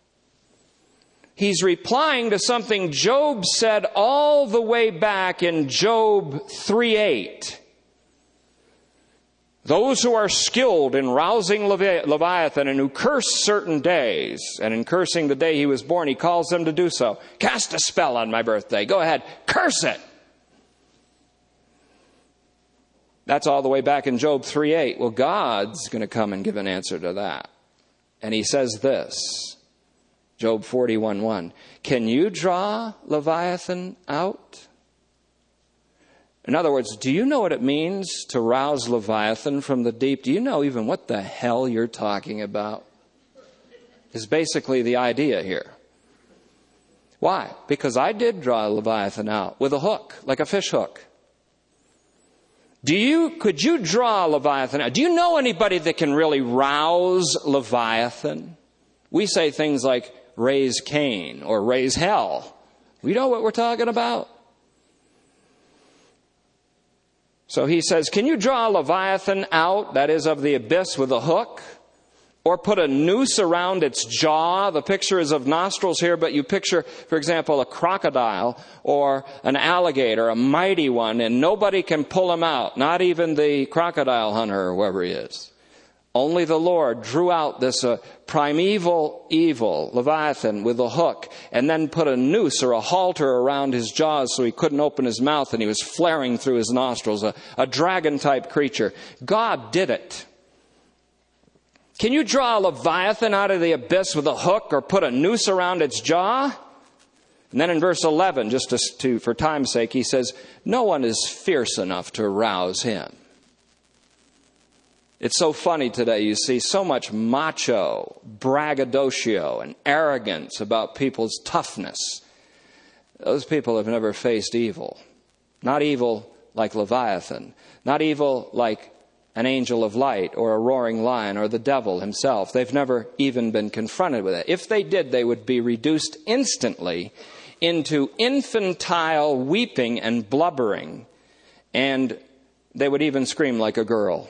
He's replying to something Job said all the way back in Job 3:8. Those who are skilled in rousing Leviathan and who curse certain days, and in cursing the day he was born, he calls them to do so. "Cast a spell on my birthday. Go ahead, curse it." That's all the way back in Job 3:8. Well, God's going to come and give an answer to that. And He says this, Job 41:1. "Can you draw Leviathan out?" In other words, do you know what it means to rouse Leviathan from the deep? Do you know even what the hell you're talking about? Is basically the idea here. Why? Because I did draw Leviathan out with a hook, like a fish hook. Could you draw Leviathan out? Do you know anybody that can really rouse Leviathan? We say things like raise Cain or raise hell. We know what we're talking about. So he says, can you draw a Leviathan out, that is of the abyss, with a hook? Or put a noose around its jaw? The picture is of nostrils here, but you picture, for example, a crocodile or an alligator, a mighty one, and nobody can pull him out, not even the crocodile hunter or whoever he is. Only the Lord drew out this primeval evil, Leviathan, with a hook, and then put a noose or a halter around his jaws so he couldn't open his mouth and he was flaring through his nostrils, a dragon-type creature. God did it. Can you draw a Leviathan out of the abyss with a hook or put a noose around its jaw? And then in verse 11, just for time's sake, he says, no one is fierce enough to rouse him. It's so funny today, you see so much macho, braggadocio, and arrogance about people's toughness. Those people have never faced evil. Not evil like Leviathan. Not evil like an angel of light or a roaring lion or the devil himself. They've never even been confronted with it. If they did, they would be reduced instantly into infantile weeping and blubbering, and they would even scream like a girl.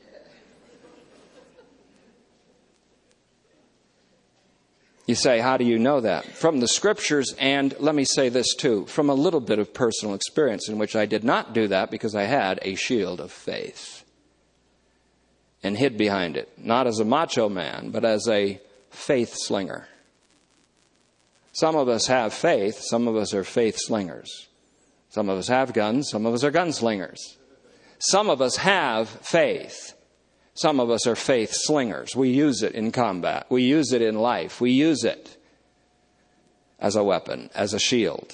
You say, how do you know that? From the scriptures, and let me say this too, from a little bit of personal experience in which I did not do that because I had a shield of faith and hid behind it, not as a macho man, but as a faith slinger. Some of us have faith, some of us are faith slingers. Some of us have guns, some of us are gunslingers. Some of us have faith. Some of us are faith slingers. We use it in combat. We use it in life. We use it as a weapon, as a shield.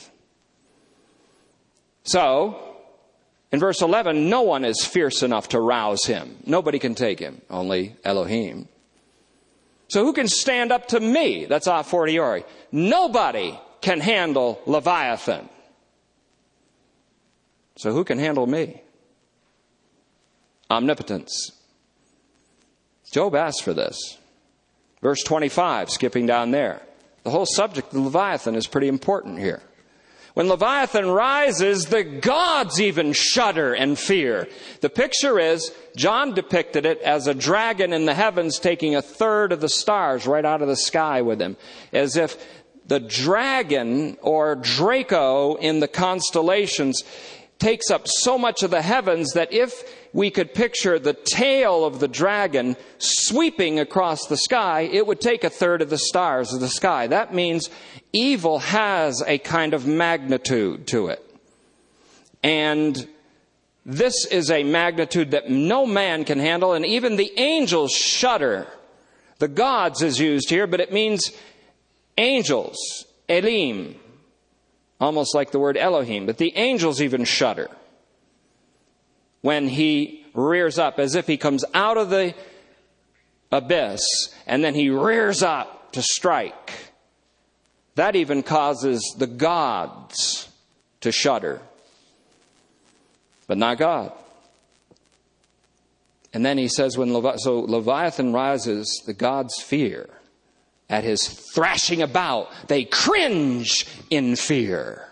So, in verse 11, no one is fierce enough to rouse him. Nobody can take him, only Elohim. So who can stand up to me? That's a fortiori. Nobody can handle Leviathan. So who can handle me? Omnipotence. Job asked for this. Verse 25, skipping down there. The whole subject of Leviathan is pretty important here. When Leviathan rises, the gods even shudder and fear. The picture is, John depicted it as a dragon in the heavens taking a third of the stars right out of the sky with him. As if the dragon or Draco in the constellations takes up so much of the heavens that if we could picture the tail of the dragon sweeping across the sky, it would take a third of the stars of the sky. That means evil has a kind of magnitude to it. And this is a magnitude that no man can handle, and even the angels shudder. The gods is used here, but it means angels, Elim. Almost like the word Elohim. But the angels even shudder when he rears up, as if he comes out of the abyss and then he rears up to strike. That even causes the gods to shudder. But not God. And then he says, so Leviathan rises, the gods fear. At his thrashing about, they cringe in fear.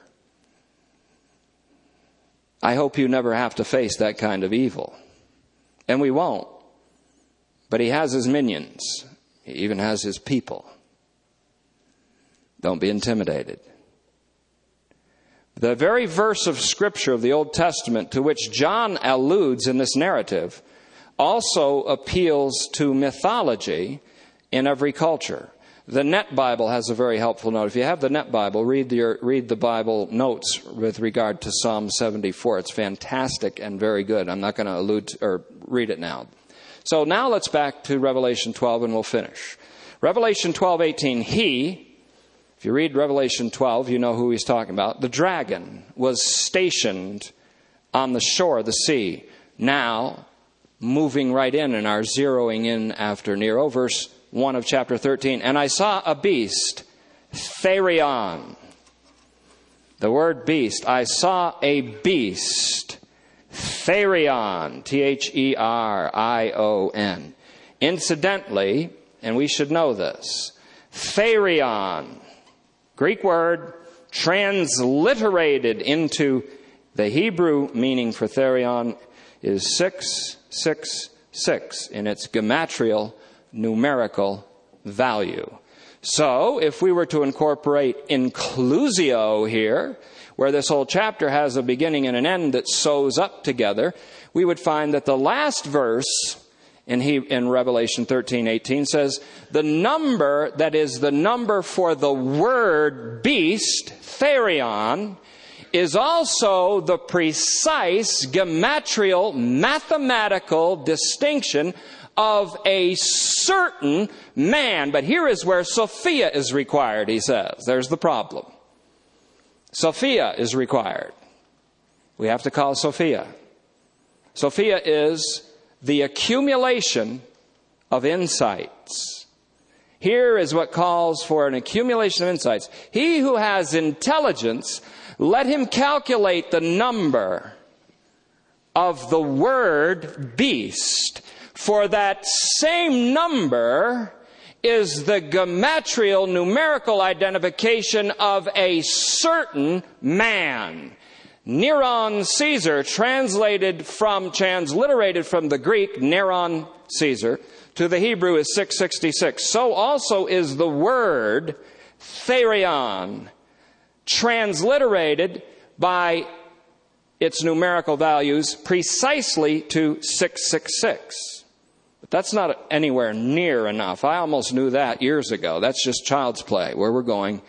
I hope you never have to face that kind of evil. And we won't. But he has his minions. He even has his people. Don't be intimidated. The very verse of Scripture of the Old Testament to which John alludes in this narrative also appeals to mythology in every culture. The Net Bible has a very helpful note. If you have the Net Bible, read the Bible notes with regard to Psalm 74. It's fantastic and very good. I'm not going to read it now. So now let's back to Revelation 12 and we'll finish. Revelation 12:18. If you read Revelation 12, you know who he's talking about. The dragon was stationed on the shore of the sea. Now, moving right in and are zeroing in after Nero. Verse 1 of chapter 13. And I saw a beast, Therion. The word beast. I saw a beast, Therion. Therion. Incidentally, and we should know this, Therion, Greek word transliterated into the Hebrew meaning for Therion is 666 in its gematria numerical value. So, if we were to incorporate inclusio here, where this whole chapter has a beginning and an end that sews up together, we would find that the last verse in Revelation 13:18 says, the number that is the number for the word beast, therion, is also the precise gematrial mathematical distinction of a certain man. But here is where Sophia is required, he says. There's the problem. Sophia is required. We have to call Sophia. Sophia is the accumulation of insights. Here is what calls for an accumulation of insights. He who has intelligence, let him calculate the number of the word beast, for that same number is the gematrial numerical identification of a certain man. Neron Caesar, transliterated from the Greek, Neron Caesar, to the Hebrew is 666. So also is the word therion, transliterated by its numerical values precisely to 666. But that's not anywhere near enough. I almost knew that years ago. That's just child's play. Where we're going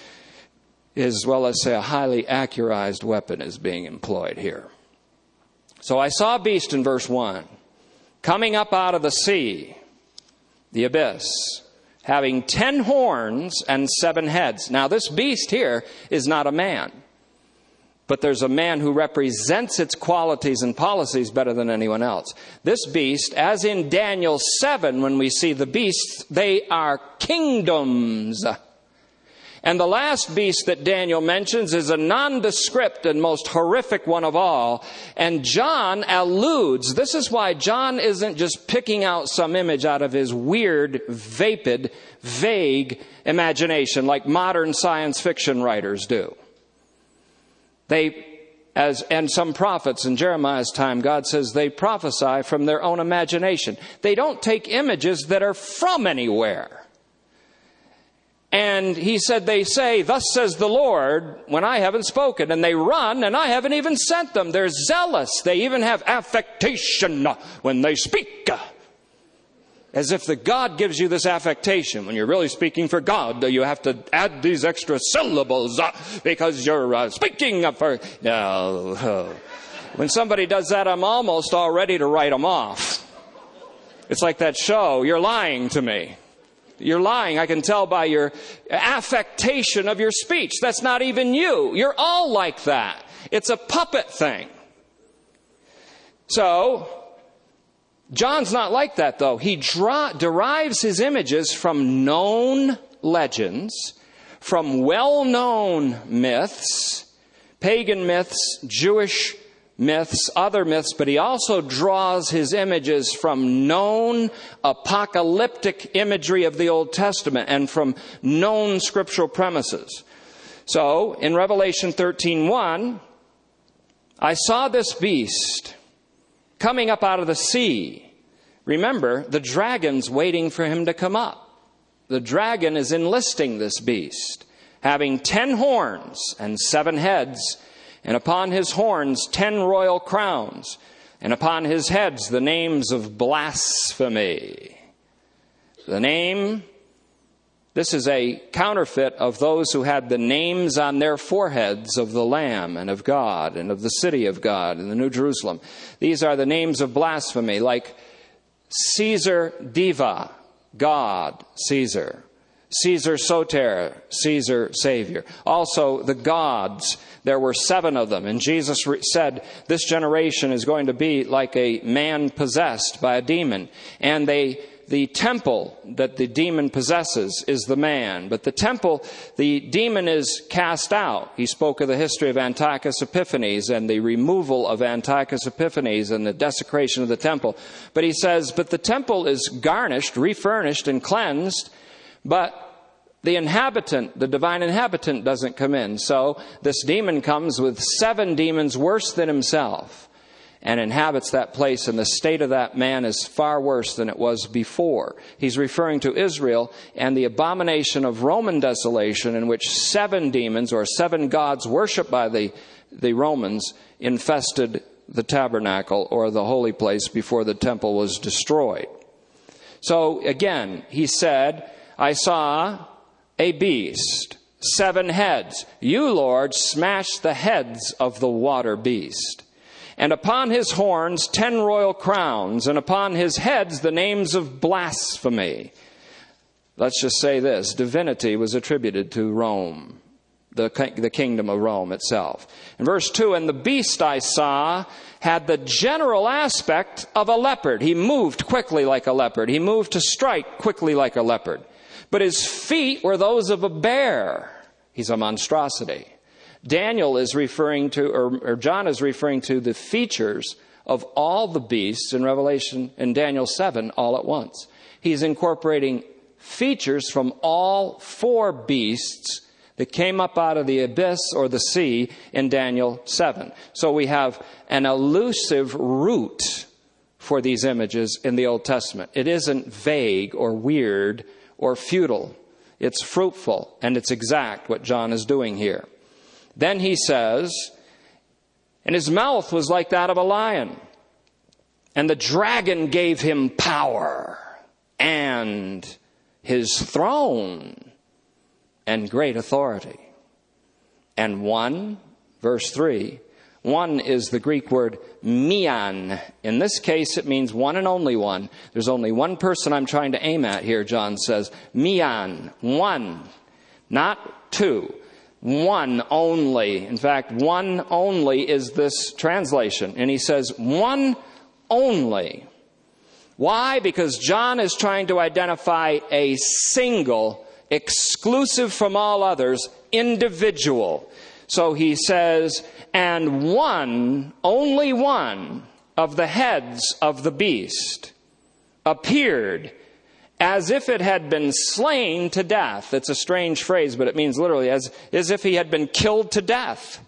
is, well, let's say a highly accurized weapon is being employed here. So I saw a beast in verse 1, coming up out of the sea, the abyss, having 10 horns and 7 heads. Now this beast here is not a man, but there's a man who represents its qualities and policies better than anyone else. This beast, as in Daniel 7, when we see the beasts, they are kingdoms. And the last beast that Daniel mentions is a nondescript and most horrific one of all. And John alludes, this is why John isn't just picking out some image out of his weird, vapid, vague imagination like modern science fiction writers do. And some prophets in Jeremiah's time, God says they prophesy from their own imagination. They don't take images that are from anywhere. And he said, they say, thus says the Lord, when I haven't spoken. And they run, and I haven't even sent them. They're zealous. They even have affectation when they speak. As if the God gives you this affectation. When you're really speaking for God, you have to add these extra syllables because you're speaking for... No. When somebody does that, I'm almost all ready to write them off. It's like that show, You're Lying to Me. You're lying. I can tell by your affectation of your speech. That's not even you. You're all like that. It's a puppet thing. So, John's not like that, though. He derives his images from known legends, from well-known myths, pagan myths, Jewish myths, other myths, but he also draws his images from known apocalyptic imagery of the Old Testament and from known scriptural premises. So, in Revelation 13:1, I saw this beast coming up out of the sea. Remember, the dragon's waiting for him to come up. The dragon is enlisting this beast, having 10 horns and 7 heads, and upon his horns 10 royal crowns, and upon his heads the names of blasphemy. This is a counterfeit of those who had the names on their foreheads of the Lamb and of God and of the city of God and the New Jerusalem. These are the names of blasphemy, like Caesar Diva, God, Caesar. Caesar Soter, Caesar Savior. Also the gods, there were 7 of them. And Jesus said, this generation is going to be like a man possessed by a demon. And the temple that the demon possesses is the man. But the temple, the demon is cast out. He spoke of the history of Antiochus Epiphanes and the removal of Antiochus Epiphanes and the desecration of the temple. But he says, but the temple is garnished, refurnished, and cleansed, but the inhabitant, the divine inhabitant, doesn't come in. So this demon comes with 7 demons worse than himself. and inhabits that place, and the state of that man is far worse than it was before. He's referring to Israel and the abomination of Roman desolation, in which 7 demons or 7 gods worshipped by the Romans infested the tabernacle or the holy place before the temple was destroyed. So again, he said, I saw a beast, 7 heads. You, Lord, smashed the heads of the water beast. And upon his horns 10 royal crowns, and upon his heads the names of blasphemy. Let's just say this, divinity was attributed to Rome, the kingdom of Rome itself. In verse 2, and the beast I saw had the general aspect of a leopard. He moved quickly like a leopard. He moved to strike quickly like a leopard. But his feet were those of a bear. He's a monstrosity. Daniel is referring to, or John is referring to the features of all the beasts in Revelation, in Daniel 7, all at once. He's incorporating features from all 4 beasts that came up out of the abyss or the sea in Daniel 7. So we have an elusive root for these images in the Old Testament. It isn't vague or weird or futile. It's fruitful and it's exact what John is doing here. Then he says, and his mouth was like that of a lion, and the dragon gave him power, and his throne, and great authority. And one, verse 3, one is the Greek word mian. In this case, it means one and only one. There's only one person I'm trying to aim at here, John says. Mian, one, not 2. One only. In fact, one only is this translation. And he says, one only. Why? Because John is trying to identify a single, exclusive from all others, individual. So he says, and one, only one, of the heads of the beast appeared as if it had been slain to death. It's a strange phrase, but it means literally as if he had been killed to death.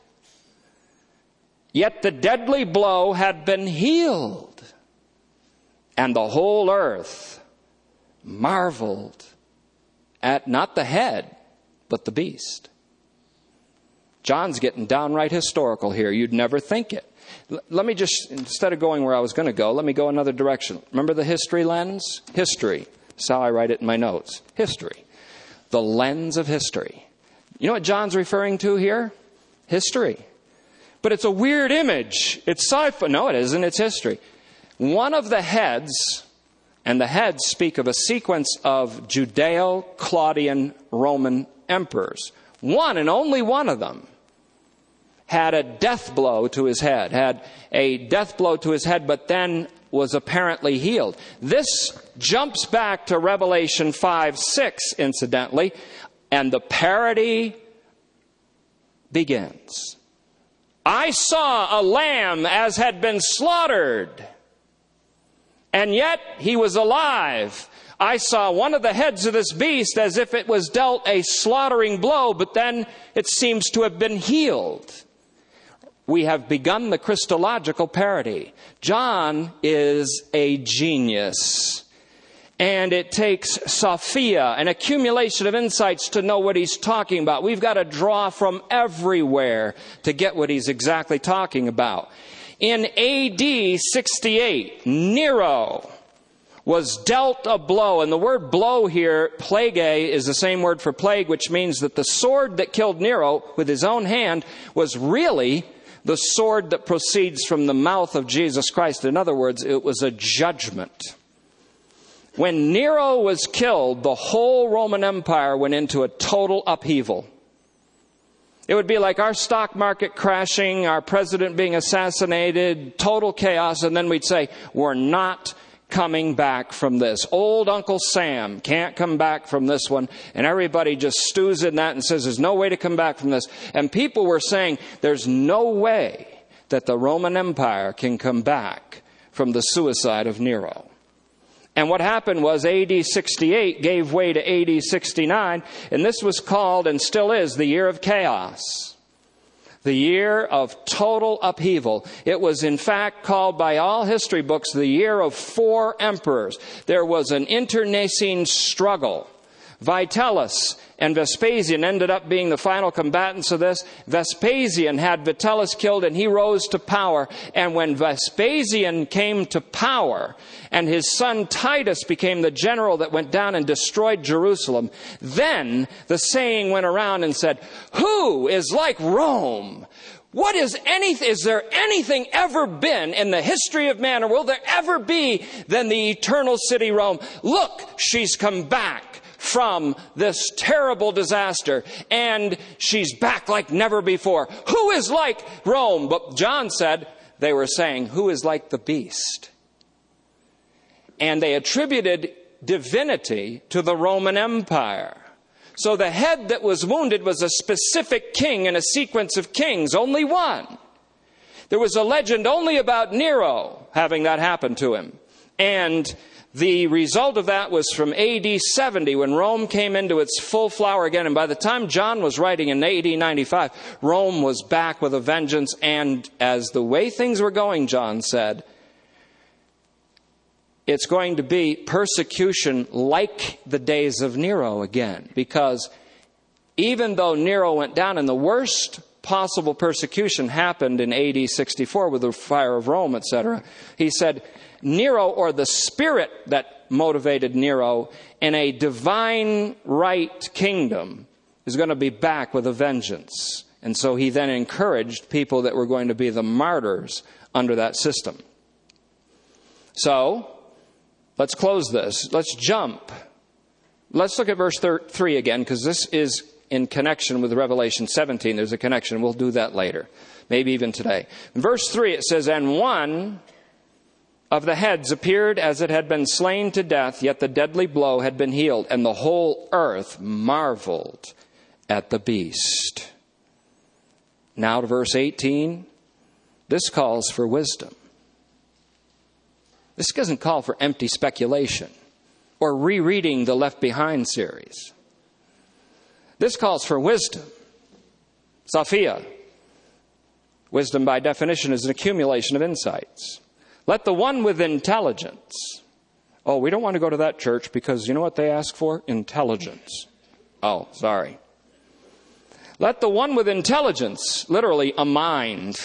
Yet the deadly blow had been healed, and the whole earth marveled at not the head, but the beast. John's getting downright historical here. You'd never think it. Let me just, instead of going where I was going to go, let me go another direction. Remember the history lens? History. That's how I write it in my notes. History. The lens of history. You know what John's referring to here? History. But it's a weird image. It's sci-fi. No, it isn't. It's history. One of the heads, and the heads speak of a sequence of Judeo-Claudian Roman emperors. One and only one of them had a death blow to his head, but then was apparently healed. This jumps back to Revelation 5:6, incidentally, and the parody begins. I saw a lamb as had been slaughtered, and yet he was alive. I saw one of the heads of this beast as if it was dealt a slaughtering blow, but then it seems to have been healed. We have begun the Christological parody. John is a genius. And it takes Sophia, an accumulation of insights to know what he's talking about. We've got to draw from everywhere to get what he's exactly talking about. In AD 68, Nero was dealt a blow. And the word blow here, plague, is the same word for plague, which means that the sword that killed Nero with his own hand was really the sword that proceeds from the mouth of Jesus Christ. In other words, it was a judgment. When Nero was killed, the whole Roman Empire went into a total upheaval. It would be like our stock market crashing, our president being assassinated, total chaos, and then we'd say, we're not coming back from this. Old Uncle Sam can't come back from this one, and everybody just stews in that and says there's no way to come back from this. And people were saying there's no way that the Roman Empire can come back from the suicide of Nero. And what happened was AD 68 gave way to AD 69, and this was called, and still is, the year of chaos. The year of total upheaval. It was in fact called by all history books the year of 4 emperors. There was an internecine struggle. Vitellius and Vespasian ended up being the final combatants of this. Vespasian had Vitellius killed and he rose to power. And when Vespasian came to power and his son Titus became the general that went down and destroyed Jerusalem, then the saying went around and said, "Who is like Rome? Is there anything ever been in the history of man, or will there ever be, than the eternal city Rome? Look, she's come back from this terrible disaster, and she's back like never before. Who is like Rome?" But John said they were saying, "Who is like the beast?" And they attributed divinity to the Roman Empire. So the head that was wounded was a specific king in a sequence of kings, only one. There was a legend only about Nero having that happen to him. And the result of that was from AD 70, when Rome came into its full flower again. And by the time John was writing in AD 95, Rome was back with a vengeance. And as the way things were going, John said, it's going to be persecution like the days of Nero again. Because even though Nero went down and the worst possible persecution happened in AD 64 with the fire of Rome, etc., he said, Nero, or the spirit that motivated Nero in a divine right kingdom, is going to be back with a vengeance. And so he then encouraged people that were going to be the martyrs under that system. So, let's close this. Let's jump. Let's look at verse 3 again, because this is in connection with Revelation 17. There's a connection. We'll do that later, maybe even today. In verse 3 it says, "And one of the heads appeared as it had been slain to death, yet the deadly blow had been healed, and the whole earth marveled at the beast." Now to verse 18. This calls for wisdom. This doesn't call for empty speculation or rereading the Left Behind series. This calls for wisdom. Sophia. Wisdom by definition is an accumulation of insights. Let the one with intelligence. Oh, we don't want to go to that church because you know what they ask for? Intelligence. Oh, sorry. Let the one with intelligence, literally a mind.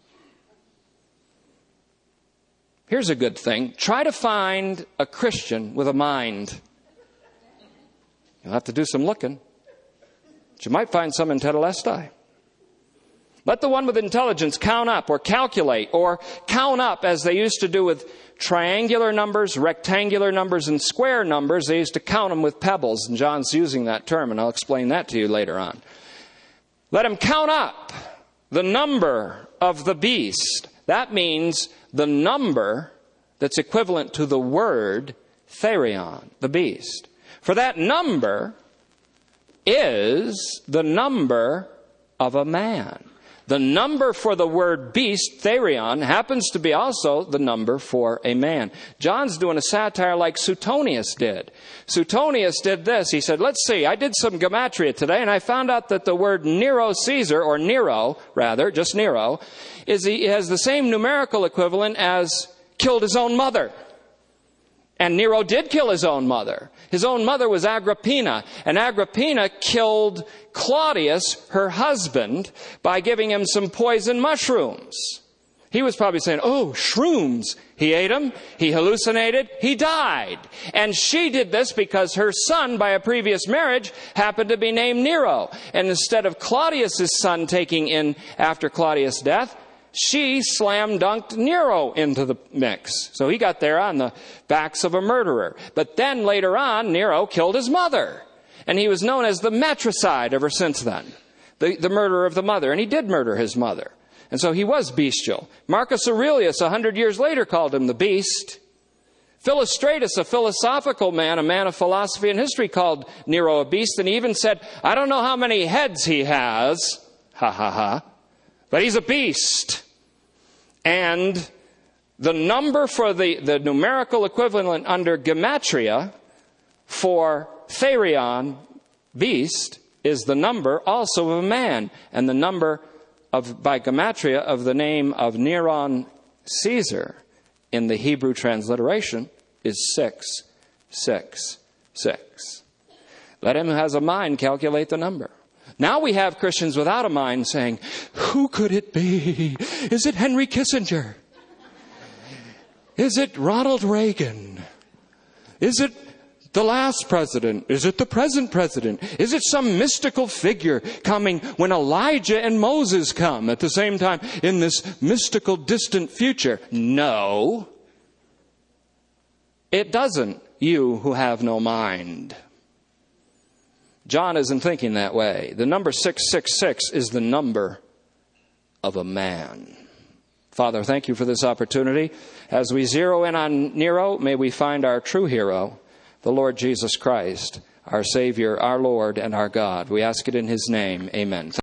Here's a good thing. Try to find a Christian with a mind. You'll have to do some looking. But you might find some in Tetelestai. Let the one with intelligence count up or calculate or count up as they used to do with triangular numbers, rectangular numbers, and square numbers. They used to count them with pebbles, and John's using that term, and I'll explain that to you later on. Let him count up the number of the beast. That means the number that's equivalent to the word therion, the beast. For that number is the number of a man. The number for the word beast, therion, happens to be also the number for a man. John's doing a satire like Suetonius did. Suetonius did this. He said, let's see, I did some gematria today, and I found out that the word Nero Caesar, or Nero, rather, just Nero, has the same numerical equivalent as killed his own mother. And Nero did kill his own mother. His own mother was Agrippina. And Agrippina killed Claudius, her husband, by giving him some poison mushrooms. He was probably saying, oh, shrooms. He ate them. He hallucinated. He died. And she did this because her son, by a previous marriage, happened to be named Nero. And instead of Claudius's son taking in after Claudius' death, she slam-dunked Nero into the mix. So he got there on the backs of a murderer. But then later on, Nero killed his mother. And he was known as the matricide ever since then. The murderer of the mother. And he did murder his mother. And so he was bestial. Marcus Aurelius, 100 years later, called him the beast. Philostratus, a philosophical man, a man of philosophy and history, called Nero a beast. And he even said, I don't know how many heads he has. Ha ha ha. But he's a beast. And the number for the numerical equivalent under gematria for therion, beast, is the number also of a man. And the number by gematria of the name of Neron Caesar in the Hebrew transliteration is 666. Let him who has a mind calculate the number. Now we have Christians without a mind saying, who could it be? Is it Henry Kissinger? Is it Ronald Reagan? Is it the last president? Is it the present president? Is it some mystical figure coming when Elijah and Moses come at the same time in this mystical distant future? No. It doesn't, you who have no mind. John isn't thinking that way. The number 666 is the number of a man. Father, thank you for this opportunity. As we zero in on Nero, may we find our true hero, the Lord Jesus Christ, our Savior, our Lord, and our God. We ask it in his name. Amen.